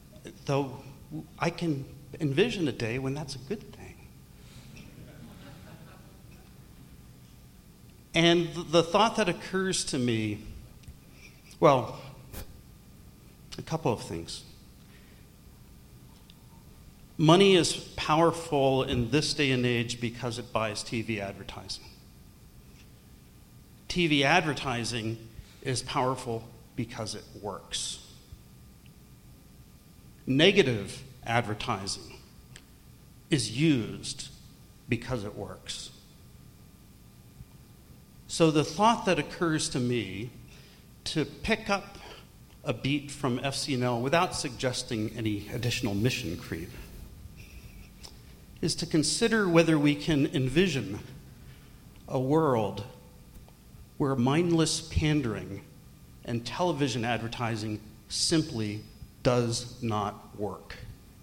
Though I can envision a day when that's a good thing. And the thought that occurs to me, well, a couple of things. Money is powerful in this day and age because it buys T V advertising. T V advertising is powerful because it works. Negative advertising is used because it works. So the thought that occurs to me, to pick up a beat from F C N L without suggesting any additional mission creep, is to consider whether we can envision a world where mindless pandering and television advertising simply does not work.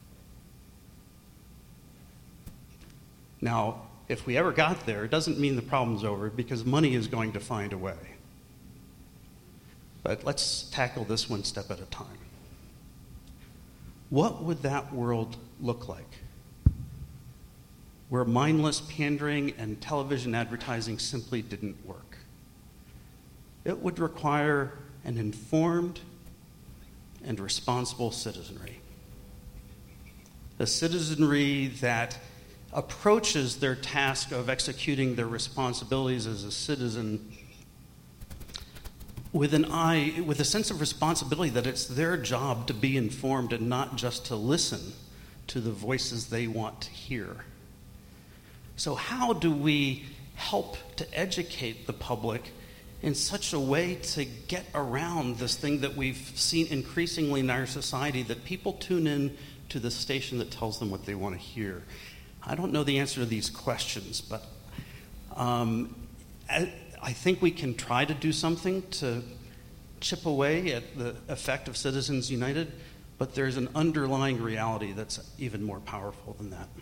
Now, if we ever got there, it doesn't mean the problem's over, because money is going to find a way. But let's tackle this one step at a time. What would that world look like, where mindless pandering and television advertising simply didn't work? It would require an informed and responsible citizenry. A citizenry that approaches their task of executing their responsibilities as a citizen with an eye, with a sense of responsibility that it's their job to be informed and not just to listen to the voices they want to hear. So how do we help to educate the public in such a way to get around this thing that we've seen increasingly in our society, that people tune in to the station that tells them what they want to hear? I don't know the answer to these questions, but um, I, I think we can try to do something to chip away at the effect of Citizens United, but there's an underlying reality that's even more powerful than that.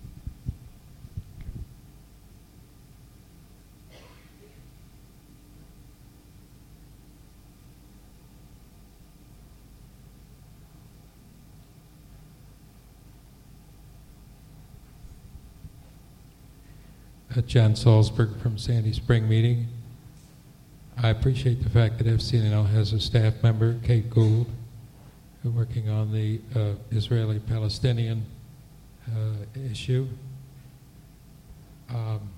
John Salzberg from Sandy Spring Meeting. I appreciate the fact that F C N L has a staff member, Kate Gould, who's working on the uh, Israeli-Palestinian uh, issue. Um,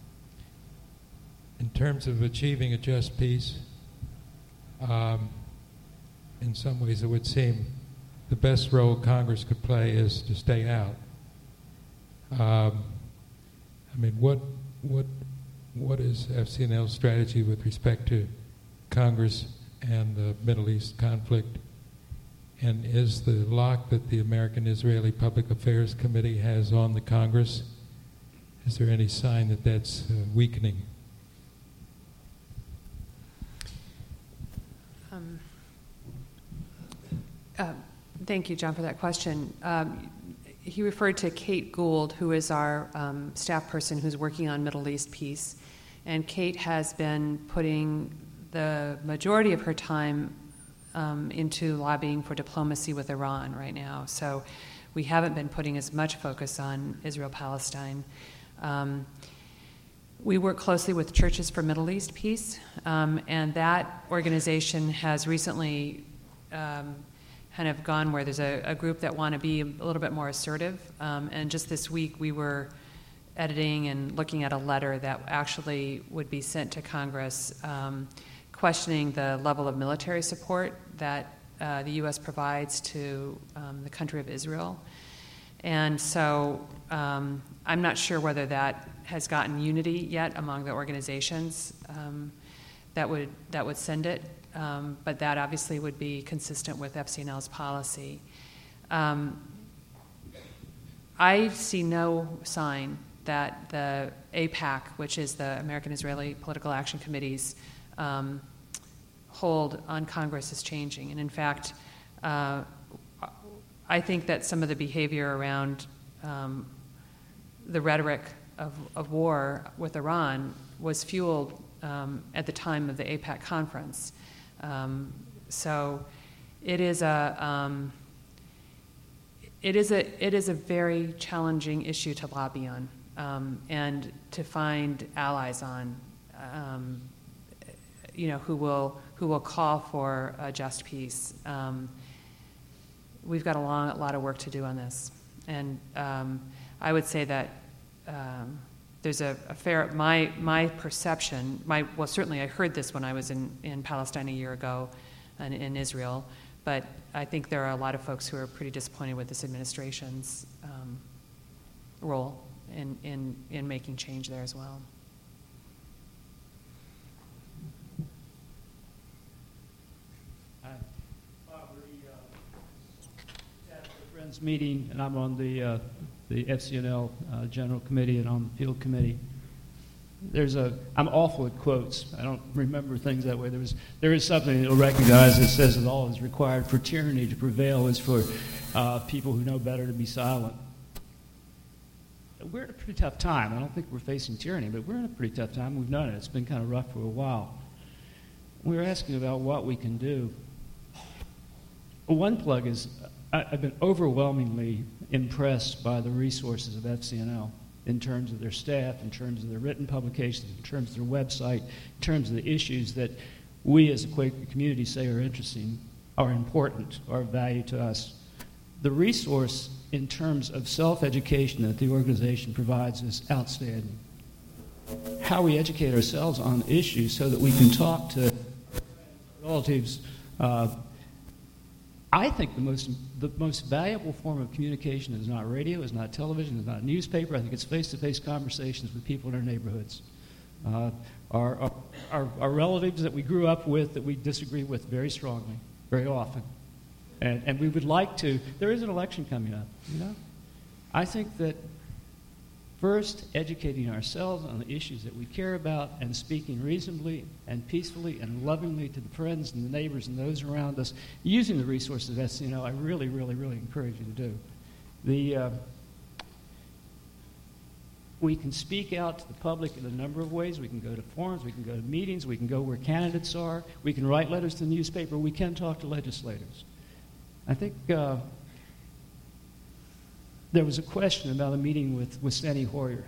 in terms of achieving a just peace, um, in some ways it would seem the best role Congress could play is to stay out. Um, I mean, what what what is F C N L's strategy with respect to Congress and the Middle East conflict? And is the lock that the American-Israeli Public Affairs Committee has on the Congress, is there any sign that that's uh, weakening? Um, uh, thank you, John, for that question. Um, He referred to Kate Gould, who is our um, staff person who's working on Middle East peace. And Kate has been putting the majority of her time um, into lobbying for diplomacy with Iran right now. So we haven't been putting as much focus on Israel-Palestine. Um, we work closely with Churches for Middle East Peace, um, and that organization has recently um, kind of gone where there's a, a group that want to be a little bit more assertive. Um, and just this week we were editing and looking at a letter that actually would be sent to Congress um, questioning the level of military support that uh, the U S provides to um, the country of Israel. And so um, I'm not sure whether that has gotten unity yet among the organizations um, that would that would send it. Um, but that obviously would be consistent with F C N L's policy. Um, I see no sign that the A PAC, which is the American Israeli Political Action Committee's um, hold on Congress, is changing. And in fact, uh, I think that some of the behavior around um, the rhetoric of, of war with Iran was fueled um, at the time of the A PAC conference. Um, so it is a um, it is a it is a very challenging issue to lobby on um, and to find allies on. um, you know, who will who will call for a just peace. Um, we've got a long, a lot of work to do on this, and um, I would say that um, there's a, a fair my my perception. My well, certainly I heard this when I was in, in Palestine a year ago, and in Israel. But I think there are a lot of folks who are pretty disappointed with this administration's um, role in, in in making change there as well. Meeting, and I'm on the uh, the F C N L uh, General Committee and on the Field Committee. There's a I'm awful at quotes. I don't remember things that way. There was there is something you'll recognize that says that all is required for tyranny to prevail is for uh, people who know better to be silent. We're in a pretty tough time. I don't think we're facing tyranny, but we're in a pretty tough time. We've known it. It's been kind of rough for a while. We're asking about what we can do. One plug is I've been overwhelmingly impressed by the resources of F C N L in terms of their staff, in terms of their written publications, in terms of their website, in terms of the issues that we as a Quaker community say are interesting, are important, are of value to us. The resource in terms of self-education that the organization provides is outstanding. How we educate ourselves on issues so that we can talk to relatives. Uh, I think the most the most valuable form of communication is not radio, is not television, is not newspaper. I think it's face-to-face conversations with people in our neighborhoods. Uh, our, our, our, our relatives that we grew up with that we disagree with very strongly, very often. And, and we would like to, there is an election coming up, you know? I think that first, educating ourselves on the issues that we care about and speaking reasonably and peacefully and lovingly to the friends and the neighbors and those around us, using the resources of S C N L, I really, really, really encourage you to do. The, uh, we can speak out to the public in a number of ways. We can go to forums, we can go to meetings, we can go where candidates are, we can write letters to the newspaper, we can talk to legislators. I think uh, there was a question about a meeting with, with Steny Hoyer.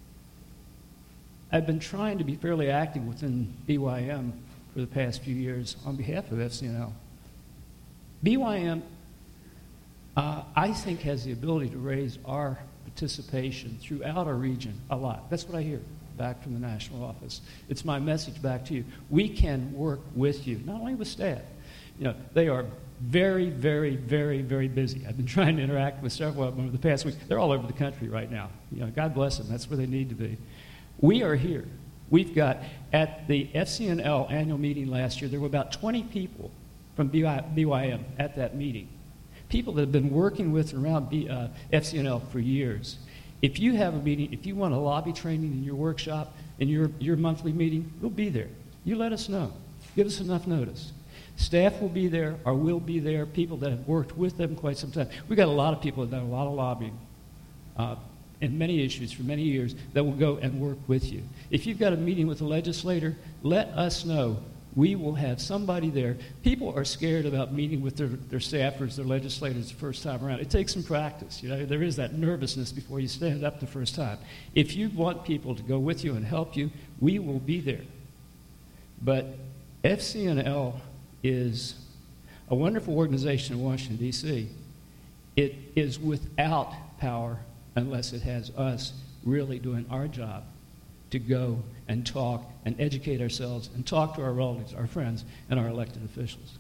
I've been trying to be fairly active within B Y M for the past few years on behalf of F C N L. B Y M, uh, I think, has the ability to raise our participation throughout our region a lot. That's what I hear back from the national office. It's my message back to you. We can work with you, not only with staff. You know, they are very, very, very, very busy. I've been trying to interact with several of them over the past week. They're all over the country right now. You know, God bless them. That's where they need to be. We are here. We've got, at the F C N L annual meeting last year, there were about twenty people from B Y M at that meeting. People that have been working with and around B, uh, F C N L for years. If you have a meeting, if you want a lobby training in your workshop, in your, your monthly meeting, we'll be there. You let us know. Give us enough notice. Staff will be there, or will be there, people that have worked with them quite some time. We've got a lot of people that have done a lot of lobbying uh, in many issues for many years that will go and work with you. If you've got a meeting with a legislator, let us know. We will have somebody there. People are scared about meeting with their, their staffers, their legislators the first time around. It takes some practice. You know, there is that nervousness before you stand up the first time. If you want people to go with you and help you, we will be there. But F C N L is a wonderful organization in Washington, D C It is without power unless it has us really doing our job to go and talk and educate ourselves and talk to our relatives, our friends, and our elected officials.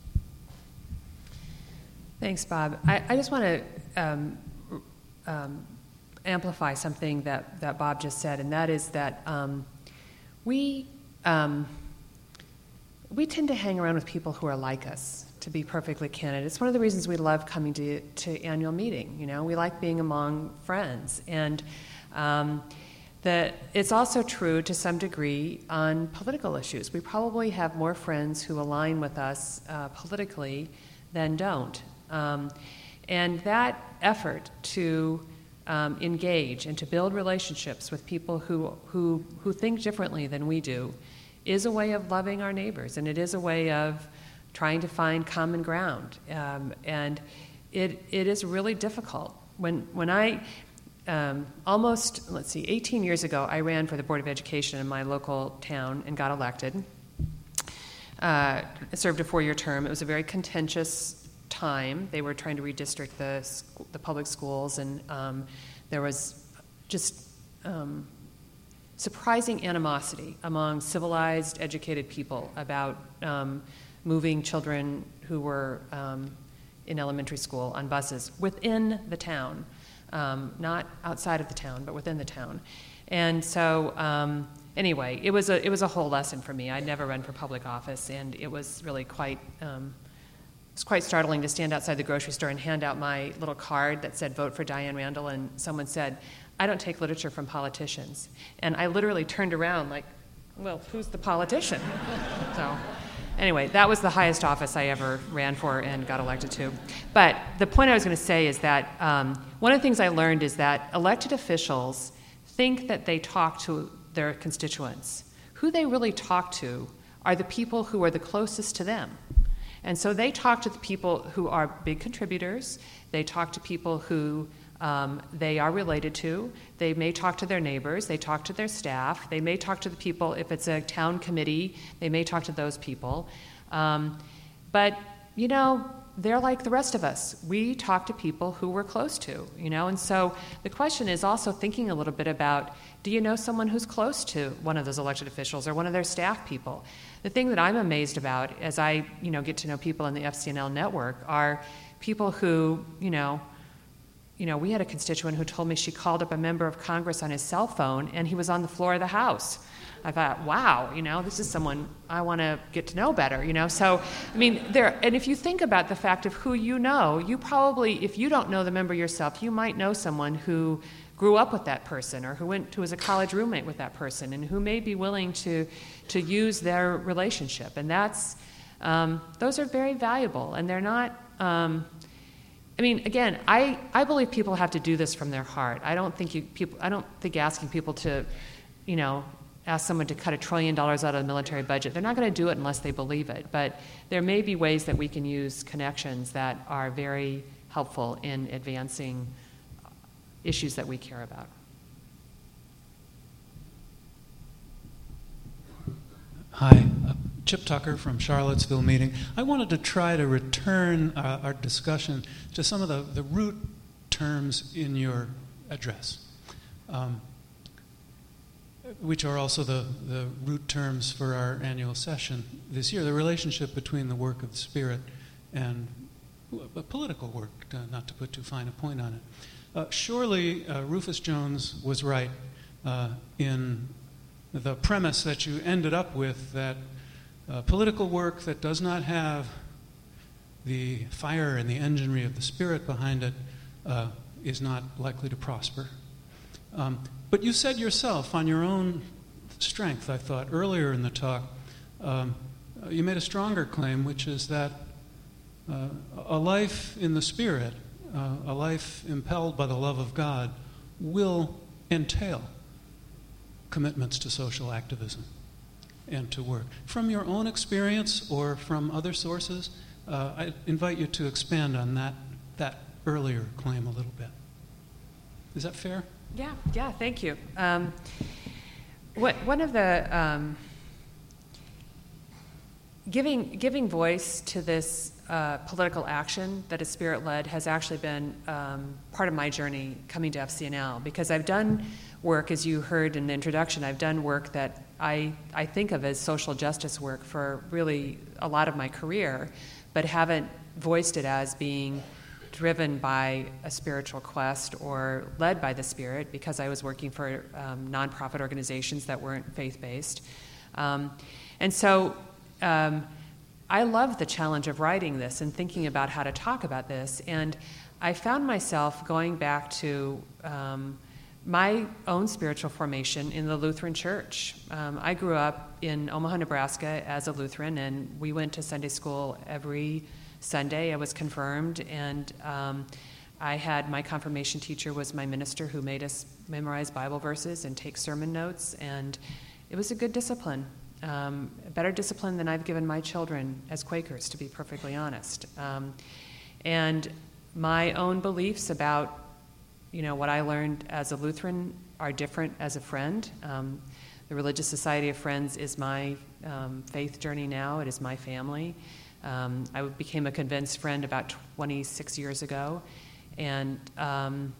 Thanks, Bob. I, I just want to um, um, amplify something that, that Bob just said, and that is that um, we... Um, We tend to hang around with people who are like us, to be perfectly candid. It's one of the reasons we love coming to, to annual meeting. You know, we like being among friends. And um, the, it's also true to some degree on political issues. We probably have more friends who align with us uh, politically than don't. Um, and that effort to um, engage and to build relationships with people who, who, who think differently than we do is a way of loving our neighbors, and it is a way of trying to find common ground. Um, and it it is really difficult. When when I um, almost, let's see, eighteen years ago, I ran for the Board of Education in my local town and got elected. Uh, I served a four-year term. It was a very contentious time. They were trying to redistrict the sc- the public schools, and um, there was just um, surprising animosity among civilized, educated people about um, moving children who were um, in elementary school on buses within the town. Um, not outside of the town, but within the town. And so, um, anyway, it was a it was a whole lesson for me. I'd never run for public office, and it was really quite um, it was quite startling to stand outside the grocery store and hand out my little card that said "Vote for Diane Randall," and someone said, "I don't take literature from politicians." And I literally turned around like, "Well, who's the politician?" So. Anyway, that was the highest office I ever ran for and got elected to. But the point I was going to say is that um, one of the things I learned is that elected officials think that they talk to their constituents. Who they really talk to are the people who are the closest to them. And so they talk to the people who are big contributors. They talk to people who Um, they are related to. They may talk to their neighbors. They talk to their staff. They may talk to the people, if it's a town committee, they may talk to those people. Um, but, you know, they're like the rest of us. We talk to people who we're close to, you know. And so the question is also thinking a little bit about, do you know someone who's close to one of those elected officials or one of their staff people? The thing that I'm amazed about as I, you know, get to know people in the F C N L network are people who, you know, You know, we had a constituent who told me she called up a member of Congress on his cell phone, and he was on the floor of the House. I thought, wow, you know, this is someone I want to get to know better, you know. So, I mean, there. And if you think about the fact of who you know, you probably, if you don't know the member yourself, you might know someone who grew up with that person or who went who was a college roommate with that person and who may be willing to to use their relationship. And that's, um, those are very valuable, and they're not. Um, I mean, again, I, I believe people have to do this from their heart. I don't think you people. I don't think asking people to, you know, ask someone to cut a trillion dollars out of the military budget. They're not going to do it unless they believe it. But there may be ways that we can use connections that are very helpful in advancing issues that we care about. Hi. Chip Tucker from Charlottesville meeting. I wanted to try to return uh, our discussion to some of the, the root terms in your address, um, which are also the, the root terms for our annual session this year, the relationship between the work of the Spirit and uh, political work, uh, not to put too fine a point on it. Uh, surely uh, Rufus Jones was right uh, in the premise that you ended up with, that Uh, political work that does not have the fire and the enginery of the Spirit behind it uh, is not likely to prosper. Um, but you said yourself, on your own strength, I thought, earlier in the talk, um, you made a stronger claim, which is that uh, a life in the Spirit, uh, a life impelled by the love of God, will entail commitments to social activism and to work. From your own experience or from other sources, uh, I invite you to expand on that that earlier claim a little bit. Is that fair? Yeah, yeah, thank you. Um, what, one of the um, giving giving voice to this uh, political action that is Spirit-led has actually been um, part of my journey coming to F C N L, because I've done work, as you heard in the introduction, I've done work that I, I think of as social justice work for really a lot of my career, but haven't voiced it as being driven by a spiritual quest or led by the Spirit, because I was working for um, nonprofit organizations that weren't faith-based. Um, and so um, I love the challenge of writing this and thinking about how to talk about this. And I found myself going back to um, my own spiritual formation in the Lutheran Church. Um, I grew up in Omaha, Nebraska as a Lutheran, and we went to Sunday school every Sunday. I was confirmed, and um, I had my confirmation teacher was my minister who made us memorize Bible verses and take sermon notes, and it was a good discipline, um, a better discipline than I've given my children as Quakers, to be perfectly honest. Um, and my own beliefs about you know, what I learned as a Lutheran are different as a friend. Um, the Religious Society of Friends is my um, faith journey now. It is my family. Um, I became a convinced friend about twenty-six years ago, and um,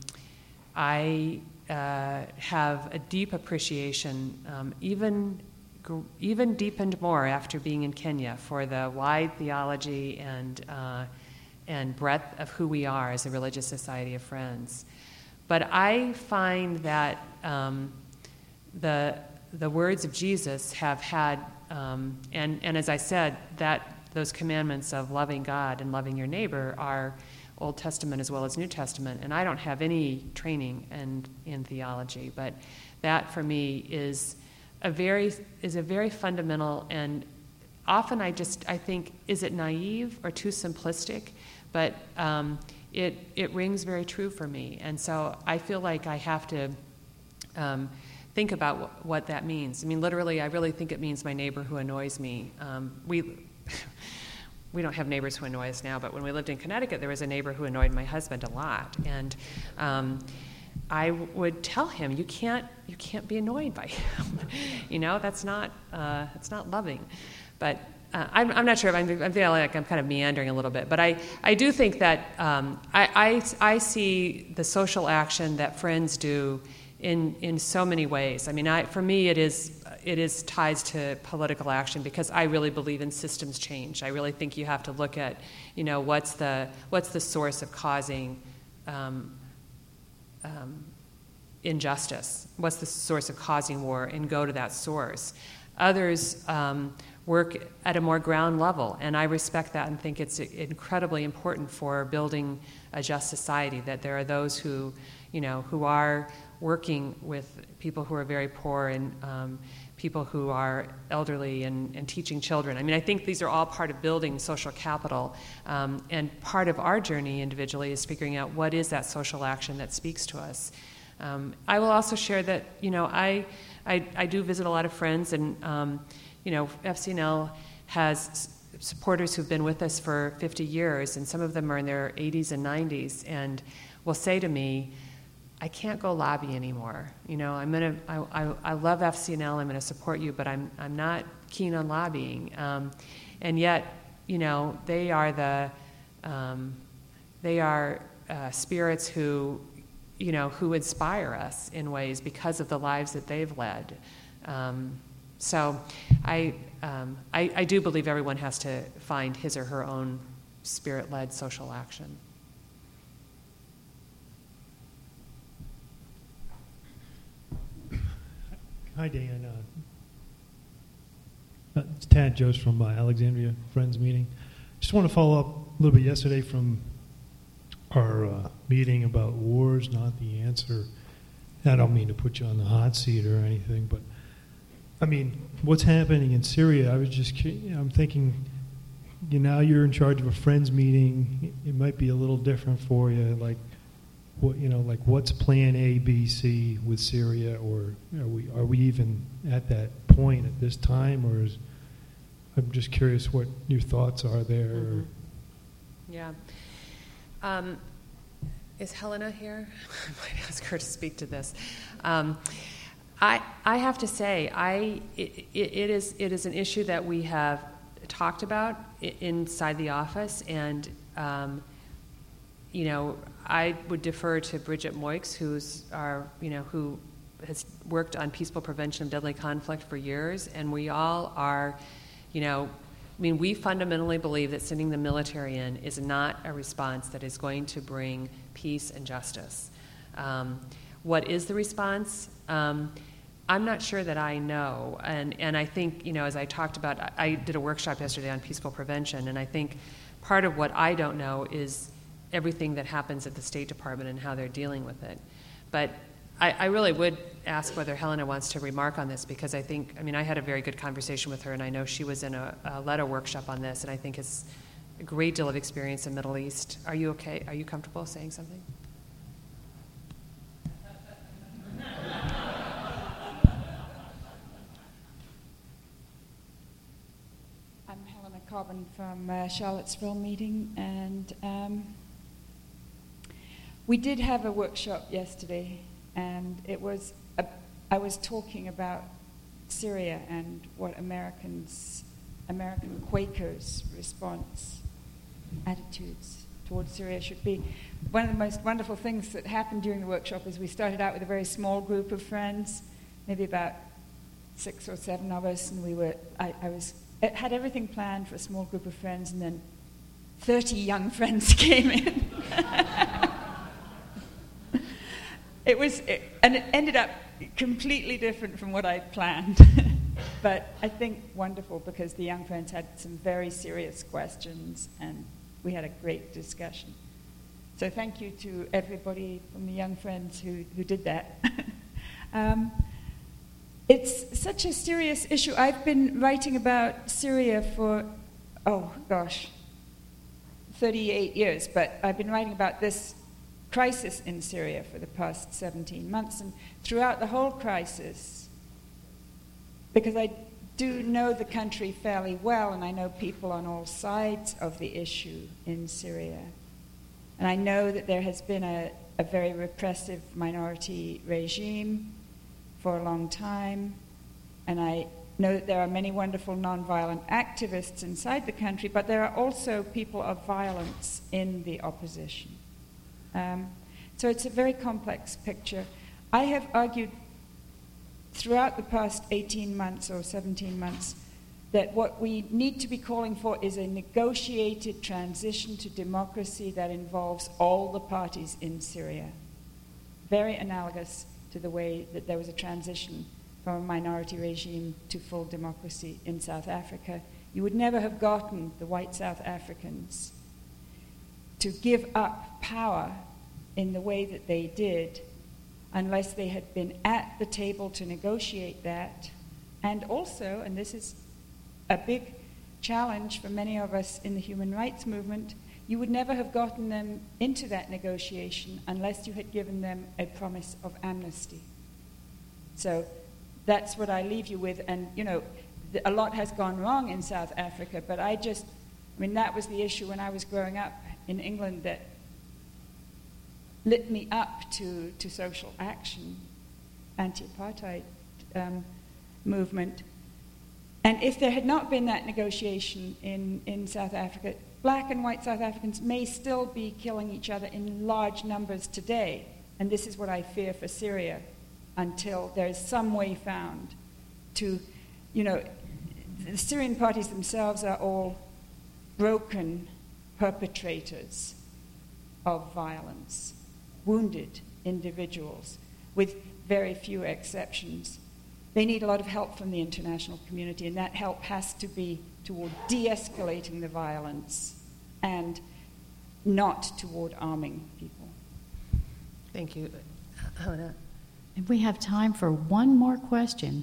I uh, have a deep appreciation, um, even even deepened more after being in Kenya, for the wide theology and uh, and breadth of who we are as a Religious Society of Friends. But I find that um, the the words of Jesus have had, um, and and as I said, that those commandments of loving God and loving your neighbor are Old Testament as well as New Testament. And I don't have any training in in theology, but that for me is a very is a very fundamental, and often I just I think, is it naive or too simplistic? But um, it it rings very true for me, and so I feel like I have to um, think about what, what that means. I mean, literally, I really think it means my neighbor who annoys me. Um, we we don't have neighbors who annoy us now, but when we lived in Connecticut, there was a neighbor who annoyed my husband a lot, and um, I would tell him, "You can't you can't be annoyed by him. You know, that's not uh, that's not loving." But Uh, I'm, I'm not sure if I'm, I'm feeling like I'm kind of meandering a little bit, but I, I do think that um, I, I, I see the social action that Friends do in, in so many ways. I mean, I, for me, it is it is ties to political action, because I really believe in systems change. I really think you have to look at, you know, what's the what's the source of causing um, um, injustice? What's the source of causing war, and go to that source. Others um, work at a more ground level, and I respect that and think it's incredibly important for building a just society, that there are those who, you know, who are working with people who are very poor, and um, people who are elderly, and, and teaching children. I mean, I think these are all part of building social capital, um, and part of our journey individually is figuring out what is that social action that speaks to us. Um, I will also share that, you know, I, I, I do visit a lot of friends, and um, you know, F C N L has supporters who've been with us for fifty years, and some of them are in their eighties and nineties, and will say to me, "I can't go lobby anymore. You know, I'm gonna, I, I, I love F C N L, I'm gonna support you, but I'm, I'm not keen on lobbying." Um, and yet, you know, they are the, um, they are uh, spirits who, you know, who inspire us in ways because of the lives that they've led. Um, So I, um, I, I do believe everyone has to find his or her own spirit-led social action. Hi, Dan. Uh, it's Tad Jost from uh, Alexandria Friends meeting. Just want to follow up a little bit yesterday from our uh, meeting about wars, not the answer. I don't mean to put you on the hot seat or anything, but I mean, what's happening in Syria? I was just, you know, I'm thinking, you know, now you're in charge of a Friends meeting. It might be a little different for you. Like, what, you know, like what's Plan A, B, C with Syria, or are we are we even at that point at this time, or is? I'm just curious what your thoughts are there. Mm-hmm. Yeah. Um, is Helena here? I might ask her to speak to this. Um, I, I have to say, I, it, it, is, it is an issue that we have talked about inside the office, and um, you know, I would defer to Bridget Moix, who's our, you know, who has worked on peaceful prevention of deadly conflict for years, and we all are, you know, I mean, we fundamentally believe that sending the military in is not a response that is going to bring peace and justice. Um, what is the response? Um, I'm not sure that I know, and, and I think, you know, as I talked about, I, I did a workshop yesterday on peaceful prevention, and I think part of what I don't know is everything that happens at the State Department and how they're dealing with it. But I, I really would ask whether Helena wants to remark on this, because I think, I mean, I had a very good conversation with her, and I know she was in a, a letter workshop on this, and I think has a great deal of experience in Middle East. Are you okay? Are you comfortable saying something? I'm Helena Cobbin from uh, Charlottesville meeting, and um, We did have a workshop yesterday, and it was a, I was talking about Syria and what Americans, American Quakers' response, attitudes towards Syria should be. One of the most wonderful things that happened during the workshop is we started out with a very small group of friends, maybe about six or seven of us, and we were, I, I was, it had everything planned for a small group of friends, and then thirty young friends came in. It was, it, and it ended up completely different from what I'd planned. But I think wonderful, because the young friends had some very serious questions, and we had a great discussion. So thank you to everybody from the young friends who, who did that. um, it's such a serious issue. I've been writing about Syria for, oh gosh, thirty-eight years, but I've been writing about this crisis in Syria for the past seventeen months, and throughout the whole crisis, because I do know the country fairly well, and I know people on all sides of the issue in Syria, and I know that there has been a, a very repressive minority regime for a long time, and I know that there are many wonderful nonviolent activists inside the country, but there are also people of violence in the opposition. Um, so it's a very complex picture. I have argued throughout the past eighteen months or seventeen months that what we need to be calling for is a negotiated transition to democracy that involves all the parties in Syria. Very analogous to the way that there was a transition from a minority regime to full democracy in South Africa. You would never have gotten the white South Africans to give up power in the way that they did unless they had been at the table to negotiate that. And also, and this is a big challenge for many of us in the human rights movement, you would never have gotten them into that negotiation unless you had given them a promise of amnesty. So that's what I leave you with. And, you know, th- a lot has gone wrong in South Africa, but I just, I mean, that was the issue when I was growing up in England that lit me up to, to social action, anti-apartheid um, movement. And if there had not been that negotiation in, in South Africa, black and white South Africans may still be killing each other in large numbers today. And this is what I fear for Syria, until there is some way found to, you know, the Syrian parties themselves are all broken perpetrators of violence, wounded individuals, with very few exceptions. They need a lot of help from the international community, and that help has to be toward de-escalating the violence and not toward arming people. Thank you. Helena. And we have time for one more question.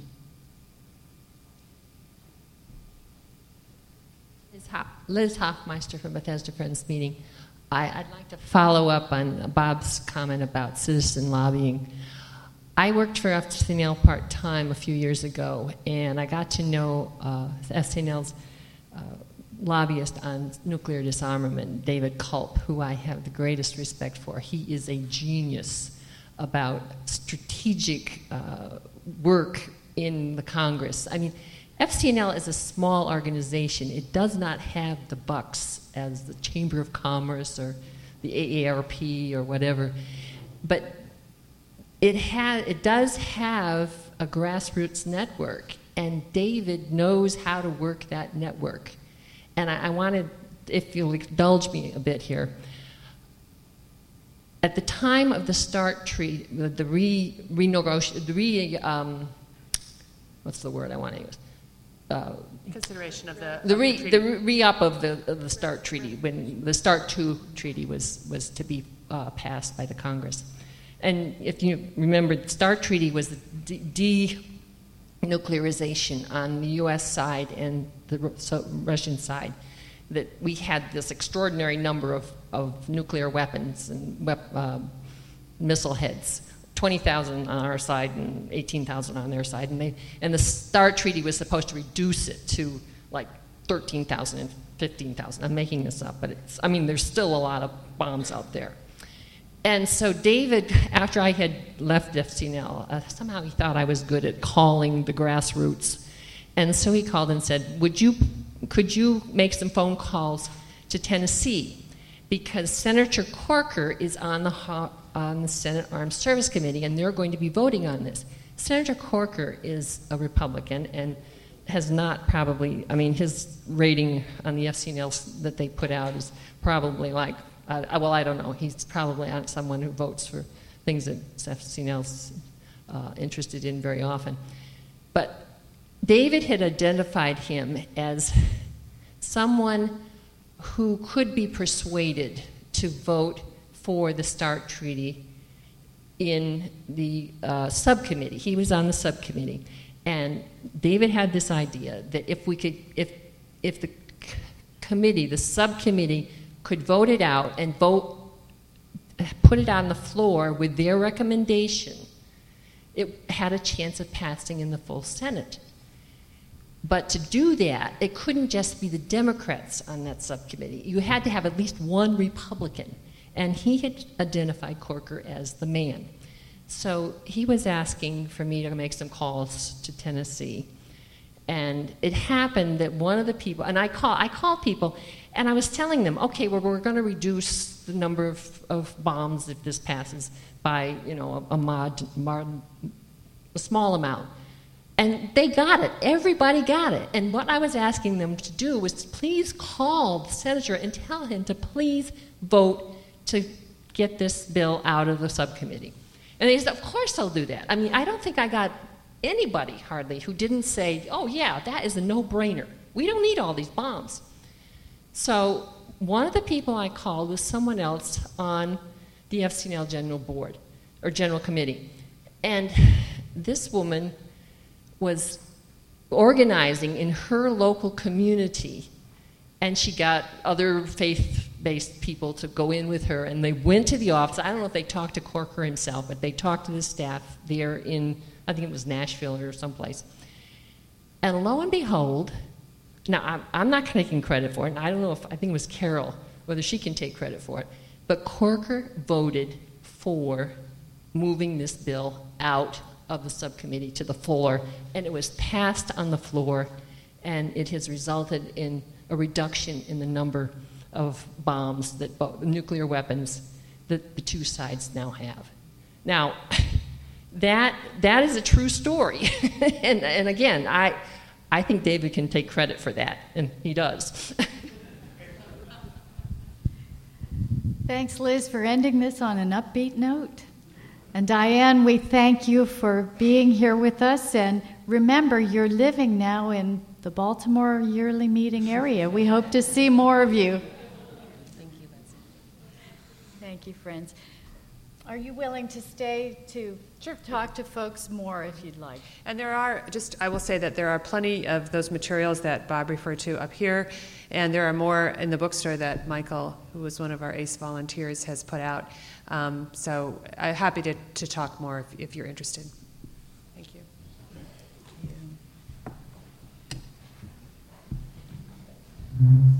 Liz, Ho- Liz Hoffmeister from Bethesda Friends Meeting. I, I'd like to follow up on Bob's comment about citizen lobbying. I worked for F C N L part-time a few years ago, and I got to know uh, F C N L's uh, lobbyist on nuclear disarmament, David Culp, who I have the greatest respect for. He is a genius about strategic uh, work in the Congress. I mean, F C N L is a small organization. It does not have the bucks as the Chamber of Commerce or the A A R P or whatever, but it ha- it does have a grassroots network, and David knows how to work that network. And I, I wanted, if you'll indulge me a bit here, at the time of the START treaty, the, the re renegotiation, the re um, what's the word I want to use? Uh, Consideration of the the of re the, the re-up of the of the START treaty, when the START two treaty was was to be uh, passed by the Congress. And if you remember, the START treaty was the denuclearization on the U S side and the Russian side. That we had this extraordinary number of, of nuclear weapons and wep- uh, missile heads, twenty thousand on our side and eighteen thousand on their side. And, they, and the START treaty was supposed to reduce it to like thirteen thousand and fifteen thousand. I'm making this up, but it's, I mean, there's still a lot of bombs out there. And so David, after I had left F C N L, uh, somehow he thought I was good at calling the grassroots. And so he called and said, Would you, could you make some phone calls to Tennessee? Because Senator Corker is on the, on the Senate Armed Service Committee, and they're going to be voting on this. Senator Corker is a Republican and has not probably, I mean, his rating on the F C N L that they put out is probably like, uh, well, I don't know. He's probably not someone who votes for things that F C N L's uh, interested in very often. But David had identified him as someone who could be persuaded to vote for the START treaty in the uh, subcommittee. He was on the subcommittee. And David had this idea that if we could, if, if the c- committee, the subcommittee, could vote it out and vote, put it on the floor with their recommendation, it had a chance of passing in the full Senate. But to do that, it couldn't just be the Democrats on that subcommittee. You had to have at least one Republican. And he had identified Corker as the man. So he was asking for me to make some calls to Tennessee. And it happened that one of the people, and I, call, I called people, and I was telling them, okay, well, we're going to reduce the number of, of bombs if this passes by, you know, a, a, mod, mod, a small amount. And they got it. Everybody got it. And what I was asking them to do was to please call the senator and tell him to please vote to get this bill out of the subcommittee. And they said, of course I'll do that. I mean, I don't think I got anybody, hardly, who didn't say, oh, yeah, that is a no-brainer. We don't need all these bombs. So one of the people I called was someone else on the F C N L General Board, or General Committee. And this woman was organizing in her local community, and she got other faith-based people to go in with her, and they went to the office. I don't know if they talked to Corker himself, but they talked to the staff there in, I think it was Nashville or someplace. And lo and behold, now I'm, I'm not taking credit for it, and I don't know if, I think it was Carol, whether she can take credit for it, but Corker voted for moving this bill out of the subcommittee to the floor, and it was passed on the floor, and it has resulted in a reduction in the number of bombs, that nuclear weapons, that the two sides now have. Now, that that is a true story, and, and again, I I think David can take credit for that, and he does. Thanks, Liz, for ending this on an upbeat note. And Diane, we thank you for being here with us, and remember, you're living now in the Baltimore yearly meeting area. We hope to see more of you. Thank you, Betsy. Thank you, friends. Are you willing to stay to sure. talk to folks more if you'd like? And there are, just I will say that there are plenty of those materials that Bob referred to up here, and there are more in the bookstore that Michael, who was one of our ACE volunteers, has put out. Um, so I'm happy to, to talk more if, if you're interested. Thank you. Thank you.